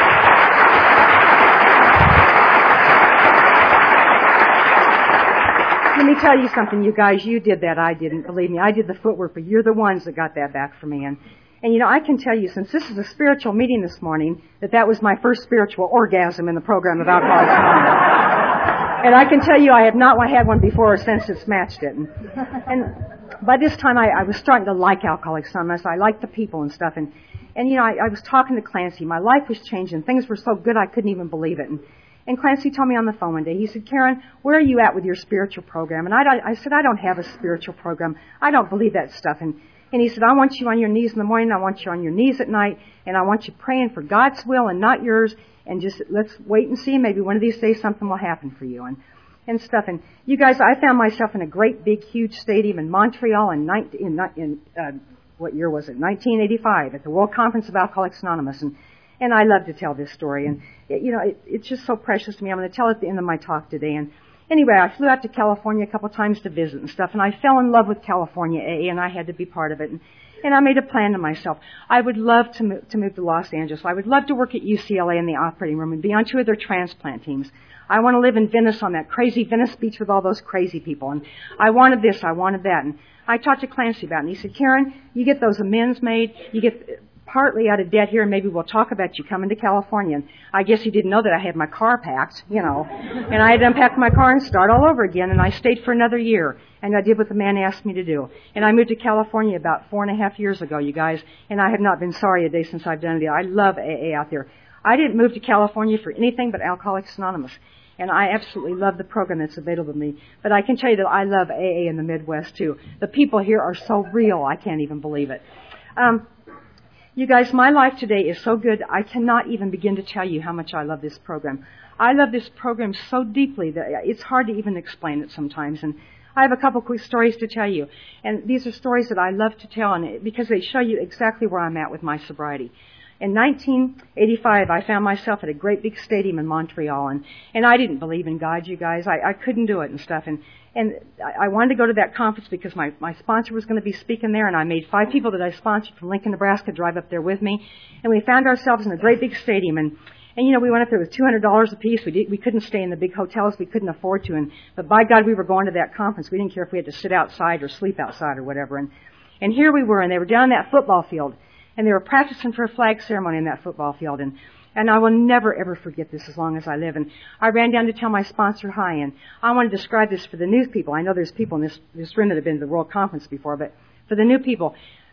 Let me tell you something, you guys. You did that. I didn't. Believe me, I did the footwork, but you're the ones that got that back for me. And, and you know, I can tell you, since this is a spiritual meeting this morning, that that was my first spiritual orgasm in the program of Alcoholics Anonymous. And I can tell you, I have not had one before or since it's matched it. And, and by this time, I, I was starting to like Alcoholics Anonymous. I liked the people and stuff. And, and you know, I, I was talking to Clancy. My life was changing. Things were so good, I couldn't even believe it. And, And Clancy told me on the phone one day, he said, Karen, where are you at with your spiritual program? And I, I said, I don't have a spiritual program. I don't believe that stuff. And, and he said, I want you on your knees in the morning. I want you on your knees at night. And I want you praying for God's will and not yours. And just let's wait and see. Maybe one of these days something will happen for you. And, and stuff. And you guys, I found myself in a great big huge stadium in Montreal in, in, in uh, what year was it? nineteen eighty-five at the World Conference of Alcoholics Anonymous. And And I love to tell this story, and it, you know, it, it's just so precious to me. I'm going to tell it at the end of my talk today. And anyway, I flew out to California a couple of times to visit and stuff, and I fell in love with California A A, and I had to be part of it. And, and I made a plan to myself. I would love to move, to move to Los Angeles. I would love to work at U C L A in the operating room and be on two of their transplant teams. I want to live in Venice on that crazy Venice beach with all those crazy people. And I wanted this, I wanted that. And I talked to Clancy about it, and he said, Karen, you get those amends made, you get partly out of debt here, and maybe we'll talk about you coming to California. And I guess he didn't know that I had my car packed, you know. And I had to unpack my car and start all over again, and I stayed for another year. And I did what the man asked me to do. And I moved to California about four and a half years ago, you guys, and I have not been sorry a day since I've done it. I love A A out there. I didn't move to California for anything but Alcoholics Anonymous. And I absolutely love the program that's available to me. But I can tell you that I love A A in the Midwest, too. The people here are so real, I can't even believe it. Um, you guys, my life today is so good, I cannot even begin to tell you how much I love this program. I love this program so deeply that it's hard to even explain it sometimes. And I have a couple quick stories to tell you. And these are stories that I love to tell and because they show you exactly where I'm at with my sobriety. In nineteen eighty-five, I found myself at a great big stadium in Montreal, and, and I didn't believe in God, you guys. I, I couldn't do it and stuff. And, and I wanted to go to that conference because my, my sponsor was going to be speaking there, and I made five people that I sponsored from Lincoln, Nebraska drive up there with me. And we found ourselves in a great big stadium, and And, you know, we went up there with two hundred dollars apiece. We did, we couldn't stay in the big hotels. We couldn't afford to. And, but by God, we were going to that conference. We didn't care if we had to sit outside or sleep outside or whatever. And, and here we were, and they were down in that football field. And they were practicing for a flag ceremony in that football field. And, and I will never, ever forget this as long as I live. And I ran down to tell my sponsor hi. And I want to describe this for the new people. I know there's people in this, this room that have been to the World Conference before, but for the new people,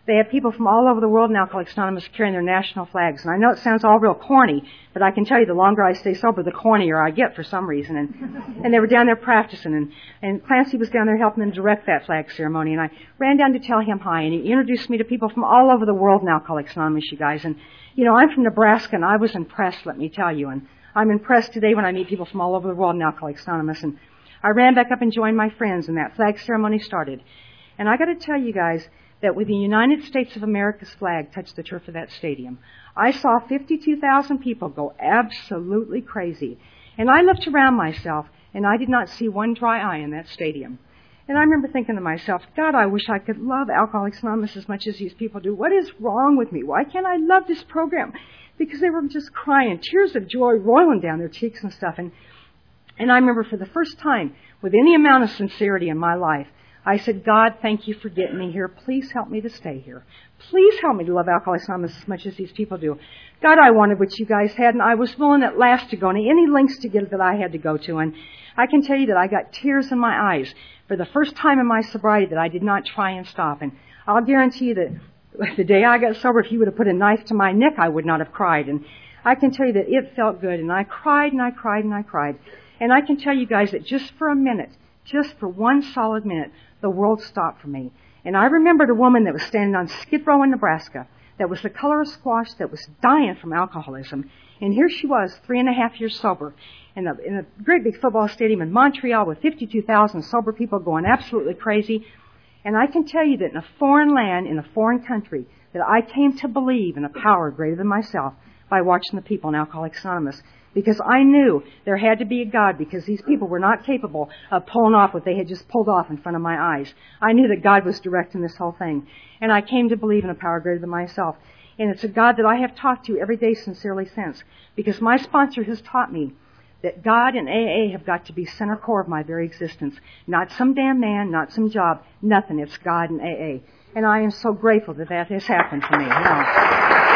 They have people from all over the world in Alcoholics Anonymous carrying their national flags. And I know it sounds all real corny, but I can tell you the longer I stay sober, the cornier I get for some reason. And, and they were down there practicing, and, and Clancy was down there helping them direct that flag ceremony. And I ran down to tell him hi, and he introduced me to people from all over the world in Alcoholics Anonymous, you guys. And, you know, I'm from Nebraska, and I was impressed, let me tell you. And I'm impressed today when I meet people from all over the world in Alcoholics Anonymous. And I ran back up and joined my friends, and that flag ceremony started. And I got to tell you guys, that when the United States of America's flag touched the turf of that stadium, I saw fifty-two thousand people go absolutely crazy. And I looked around myself, and I did not see one dry eye in that stadium. And I remember thinking to myself, God, I wish I could love Alcoholics Anonymous as much as these people do. What is wrong with me? Why can't I love this program? Because they were just crying, tears of joy rolling down their cheeks and stuff. And, and I remember for the first time, with any amount of sincerity in my life, I said, God, thank you for getting me here. Please help me to stay here. Please help me to love Alcoholics Anonymous as much as these people do. God, I wanted what you guys had, and I was willing at last to go to any lengths to get it that I had to go to. And I can tell you that I got tears in my eyes for the first time in my sobriety that I did not try and stop. And I'll guarantee you that the day I got sober, if you would have put a knife to my neck, I would not have cried. And I can tell you that it felt good. And I cried and I cried and I cried. And I can tell you guys that just for a minute, just for one solid minute, the world stopped for me. And I remembered a woman that was standing on Skid Row in Nebraska that was the color of squash, that was dying from alcoholism. And here she was, three and a half years sober, in a, in a great big football stadium in Montreal with fifty-two thousand sober people going absolutely crazy. And I can tell you that in a foreign land, in a foreign country, that I came to believe in a power greater than myself by watching the people in Alcoholics Anonymous. Because I knew there had to be a God, because these people were not capable of pulling off what they had just pulled off in front of my eyes. I knew that God was directing this whole thing. And I came to believe in a power greater than myself. And it's a God that I have talked to every day sincerely since. Because my sponsor has taught me that God and A A have got to be center core of my very existence. Not some damn man, not some job, nothing. It's God and A A. And I am so grateful that that has happened to me. You know.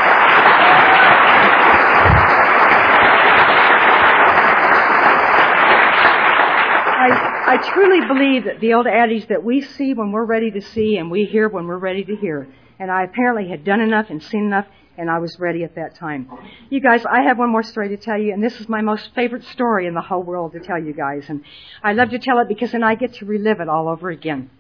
I, I truly believe that the old adage that we see when we're ready to see and we hear when we're ready to hear. And I apparently had done enough and seen enough, and I was ready at that time. You guys, I have one more story to tell you, and this is my most favorite story in the whole world to tell you guys. And I love to tell it because then I get to relive it all over again.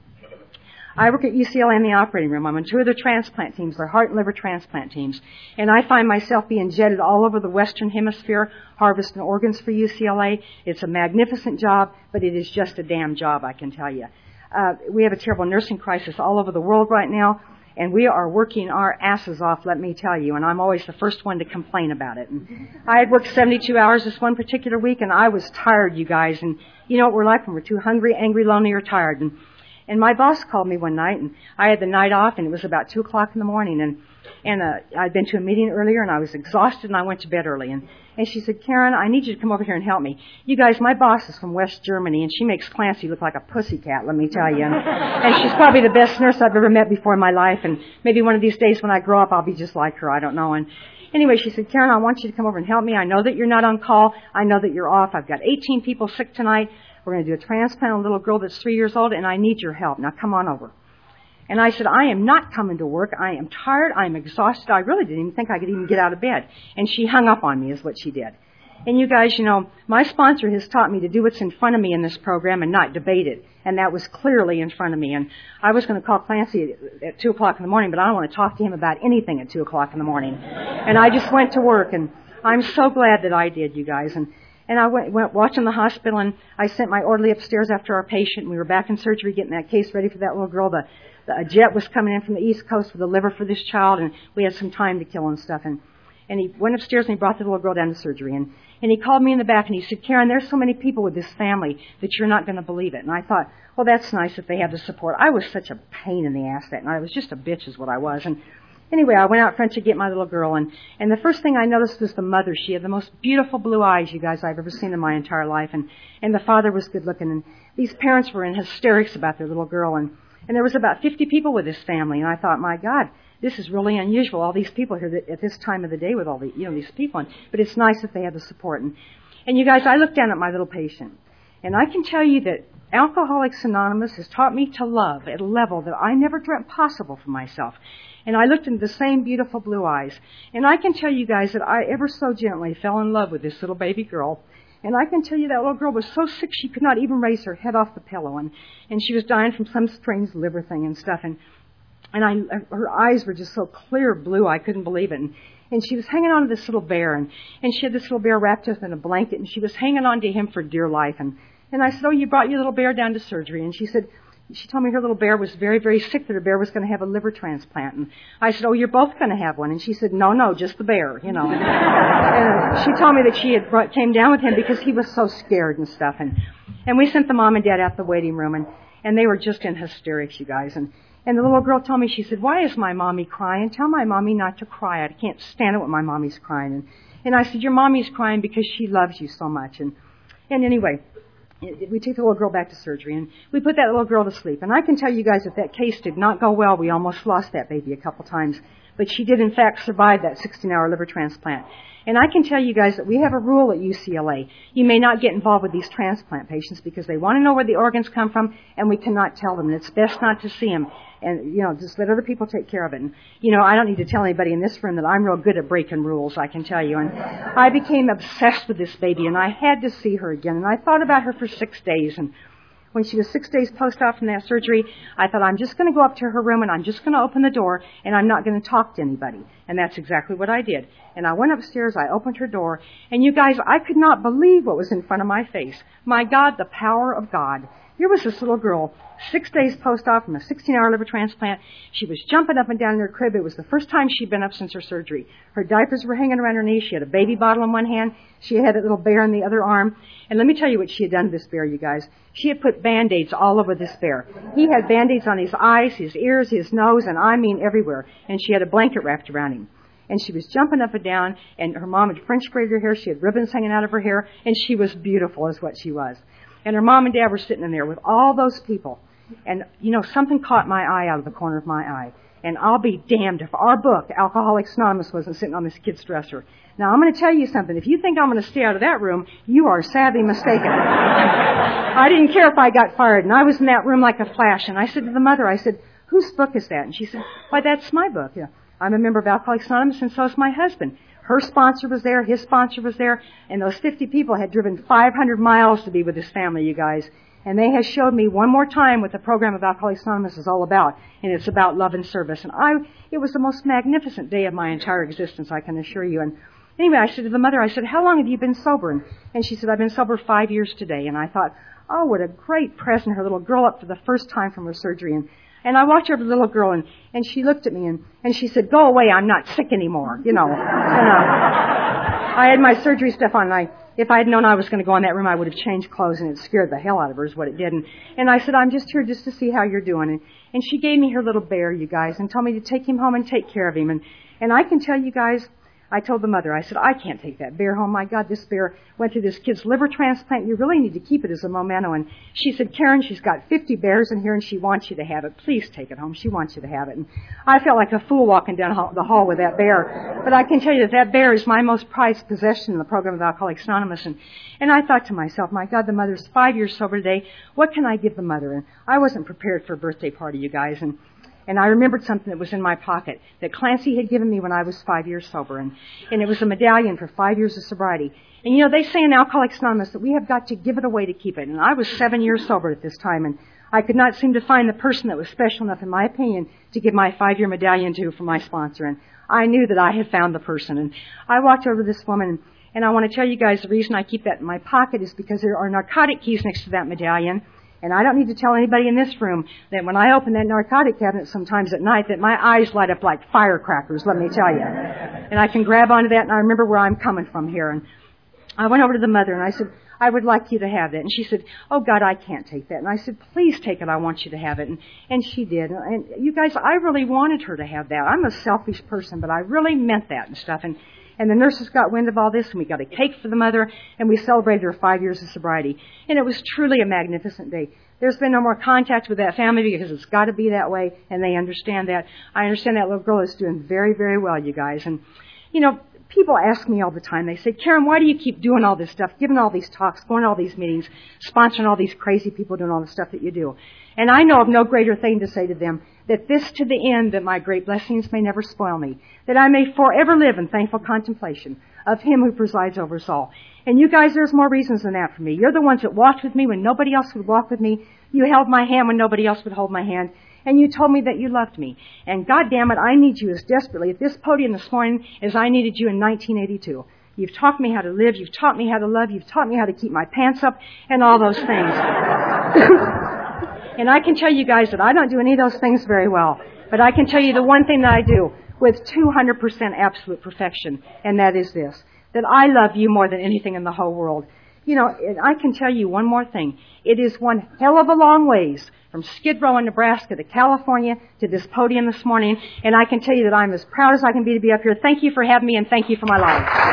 I work at U C L A in the operating room. I'm on two of the transplant teams, their heart and liver transplant teams. And I find myself being jetted all over the Western Hemisphere, harvesting organs for U C L A. It's a magnificent job, but it is just a damn job, I can tell you. Uh, we have a terrible nursing crisis all over the world right now, and we are working our asses off, let me tell you, and I'm always the first one to complain about it. And I had worked seventy-two hours this one particular week, and I was tired, you guys. And you know what we're like when we're too hungry, angry, lonely, or tired. And And my boss called me one night, and I had the night off, and it was about two o'clock in the morning, and and uh, I'd been to a meeting earlier, and I was exhausted, and I went to bed early. And, and she said, Karen, I need you to come over here and help me. You guys, my boss is from West Germany, and she makes Clancy look like a pussycat, let me tell you. And, and she's probably the best nurse I've ever met before in my life, and maybe one of these days when I grow up, I'll be just like her, I don't know. And anyway, she said, Karen, I want you to come over and help me. I know that you're not on call. I know that you're off. I've got eighteen people sick tonight. We're going to do a transplant on a little girl that's three years old, and I need your help. Now, come on over. And I said, I am not coming to work. I am tired. I am exhausted. I really didn't even think I could even get out of bed. And she hung up on me is what she did. And you guys, you know, my sponsor has taught me to do what's in front of me in this program and not debate it. And that was clearly in front of me. And I was going to call Clancy at, at two o'clock in the morning, but I don't want to talk to him about anything at two o'clock in the morning. And I just went to work, and I'm so glad that I did, you guys. And And I went, went watching the hospital, and I sent my orderly upstairs after our patient. We were back in surgery getting that case ready for that little girl. The, the a jet was coming in from the East Coast with a liver for this child, and we had some time to kill and stuff. And, and he went upstairs, and he brought the little girl down to surgery. And, and he called me in the back, and he said, Karen, there's so many people with this family that you're not going to believe it. And I thought, well, that's nice if they have the support. I was such a pain in the ass that night. I was just a bitch is what I was. And anyway, I went out front to get my little girl, and, and the first thing I noticed was the mother. She had the most beautiful blue eyes, you guys, I've ever seen in my entire life, and, and the father was good looking, and these parents were in hysterics about their little girl, and, and there was about fifty people with this family, and I thought, my God, this is really unusual, all these people here at this time of the day with all the, you know, these people, and, but it's nice that they have the support. And, and you guys, I looked down at my little patient, and I can tell you that Alcoholics Anonymous has taught me to love at a level that I never dreamt possible for myself. And I looked into the same beautiful blue eyes. And I can tell you guys that I ever so gently fell in love with this little baby girl. And I can tell you that little girl was so sick she could not even raise her head off the pillow. And, and she was dying from some strange liver thing and stuff. And, and I, her eyes were just so clear blue, I couldn't believe it. And, and she was hanging on to this little bear. And, and she had this little bear wrapped up in a blanket. And she was hanging on to him for dear life. And, and I said, oh, you brought your little bear down to surgery. And she said, she told me her little bear was very, very sick, that her bear was going to have a liver transplant. And I said, oh, you're both going to have one. And she said, no, no, just the bear, you know. And she told me that she had brought, came down with him because he was so scared and stuff. And, and we sent the mom and dad out the waiting room, and, and they were just in hysterics, you guys. And, and the little girl told me, she said, why is my mommy crying? Tell my mommy not to cry. I can't stand it when my mommy's crying. And, and I said, your mommy's crying because she loves you so much. And, and anyway, we took the little girl back to surgery, and we put that little girl to sleep. And I can tell you guys that that case did not go well. We almost lost that baby a couple times. But she did, in fact, survive that sixteen-hour liver transplant. And I can tell you guys that we have a rule at U C L A. You may not get involved with these transplant patients because they want to know where the organs come from, and we cannot tell them. And it's best not to see them. And, you know, just let other people take care of it. And, you know, I don't need to tell anybody in this room that I'm real good at breaking rules, I can tell you. And I became obsessed with this baby, and I had to see her again. And I thought about her for six days. And when she was six days post-op from that surgery, I thought, I'm just going to go up to her room, and I'm just going to open the door, and I'm not going to talk to anybody. And that's exactly what I did. And I went upstairs, I opened her door, and you guys, I could not believe what was in front of my face. My God, the power of God. Here was this little girl, six days post-op from a sixteen-hour liver transplant. She was jumping up and down in her crib. It was the first time she'd been up since her surgery. Her diapers were hanging around her knees. She had a baby bottle in one hand. She had a little bear in the other arm. And let me tell you what she had done to this bear, you guys. She had put Band-Aids all over this bear. He had Band-Aids on his eyes, his ears, his nose, and I mean everywhere. And she had a blanket wrapped around him. And she was jumping up and down, and her mom had French braided her hair. She had ribbons hanging out of her hair, and she was beautiful is what she was. And her mom and dad were sitting in there with all those people. And, you know, something caught my eye out of the corner of my eye. And I'll be damned if our book, Alcoholics Anonymous, wasn't sitting on this kid's dresser. Now, I'm going to tell you something. If you think I'm going to stay out of that room, you are sadly mistaken. I didn't care if I got fired. And I was in that room like a flash. And I said to the mother, I said, whose book is that? And she said, why, that's my book. Yeah. I'm a member of Alcoholics Anonymous, and so is my husband. Her sponsor was there, his sponsor was there, and those fifty people had driven five hundred miles to be with his family, you guys. And they have showed me one more time what the program of Alcoholics Anonymous is all about, and it's about love and service. And I, it was the most magnificent day of my entire existence, I can assure you. And anyway, I said to the mother, I said, how long have you been sober? And, and she said, I've been sober five years today. And I thought, oh, what a great present, her little girl up for the first time from her surgery. And And I walked over to the little girl, and, and she looked at me, and, and she said, go away, I'm not sick anymore, you know. And, uh, I had my surgery stuff on, and I, if I had known I was going to go in that room, I would have changed clothes, and it scared the hell out of her is what it did. And, and I said, I'm just here just to see how you're doing. And, and she gave me her little bear, you guys, and told me to take him home and take care of him. And, and I can tell you guys, I told the mother, I said, I can't take that bear home. My God, this bear went through this kid's liver transplant. You really need to keep it as a memento. And she said, Karen, she's got fifty bears in here, and she wants you to have it. Please take it home. She wants you to have it. And I felt like a fool walking down the hall with that bear. But I can tell you that that bear is my most prized possession in the program of Alcoholics Anonymous. And, and I thought to myself, my God, the mother's five years sober today. What can I give the mother? And I wasn't prepared for a birthday party, you guys. And And I remembered something that was in my pocket that Clancy had given me when I was five years sober. And, and it was a medallion for five years of sobriety. And, you know, they say in Alcoholics Anonymous that we have got to give it away to keep it. And I was seven years sober at this time. And I could not seem to find the person that was special enough, in my opinion, to give my five-year medallion to from my sponsor. And I knew that I had found the person. And I walked over to this woman, and I want to tell you guys the reason I keep that in my pocket is because there are narcotic keys next to that medallion. And I don't need to tell anybody in this room that when I open that narcotic cabinet sometimes at night that my eyes light up like firecrackers, let me tell you. And I can grab onto that, and I remember where I'm coming from here. And I went over to the mother, and I said, I would like you to have that. And she said, oh, God, I can't take that. And I said, please take it. I want you to have it. And, and she did. And you guys, I really wanted her to have that. I'm a selfish person, but I really meant that and stuff. And And the nurses got wind of all this, and we got a cake for the mother, and we celebrated her five years of sobriety. And it was truly a magnificent day. There's been no more contact with that family because it's got to be that way, and they understand that. I understand that little girl is doing very, very well, you guys. And, you know, People ask me all the time, they say, Karen, why do you keep doing all this stuff, giving all these talks, going to all these meetings, sponsoring all these crazy people doing all the stuff that you do? And I know of no greater thing to say to them, that this to the end, that my great blessings may never spoil me, that I may forever live in thankful contemplation of Him who presides over us all. And you guys, there's more reasons than that for me. You're the ones that walked with me when nobody else would walk with me. You held my hand when nobody else would hold my hand. And you told me that you loved me. And God damn it, I need you as desperately at this podium this morning as I needed you in nineteen eighty-two. You've taught me how to live. You've taught me how to love. You've taught me how to keep my pants up and all those things. And I can tell you guys that I don't do any of those things very well. But I can tell you the one thing that I do with two hundred percent absolute perfection, and that is this, that I love you more than anything in the whole world. You know, I can tell you one more thing. It is one hell of a long ways from Skid Row in Nebraska to California to this podium this morning, and I can tell you that I'm as proud as I can be to be up here. Thank you for having me, and thank you for my life.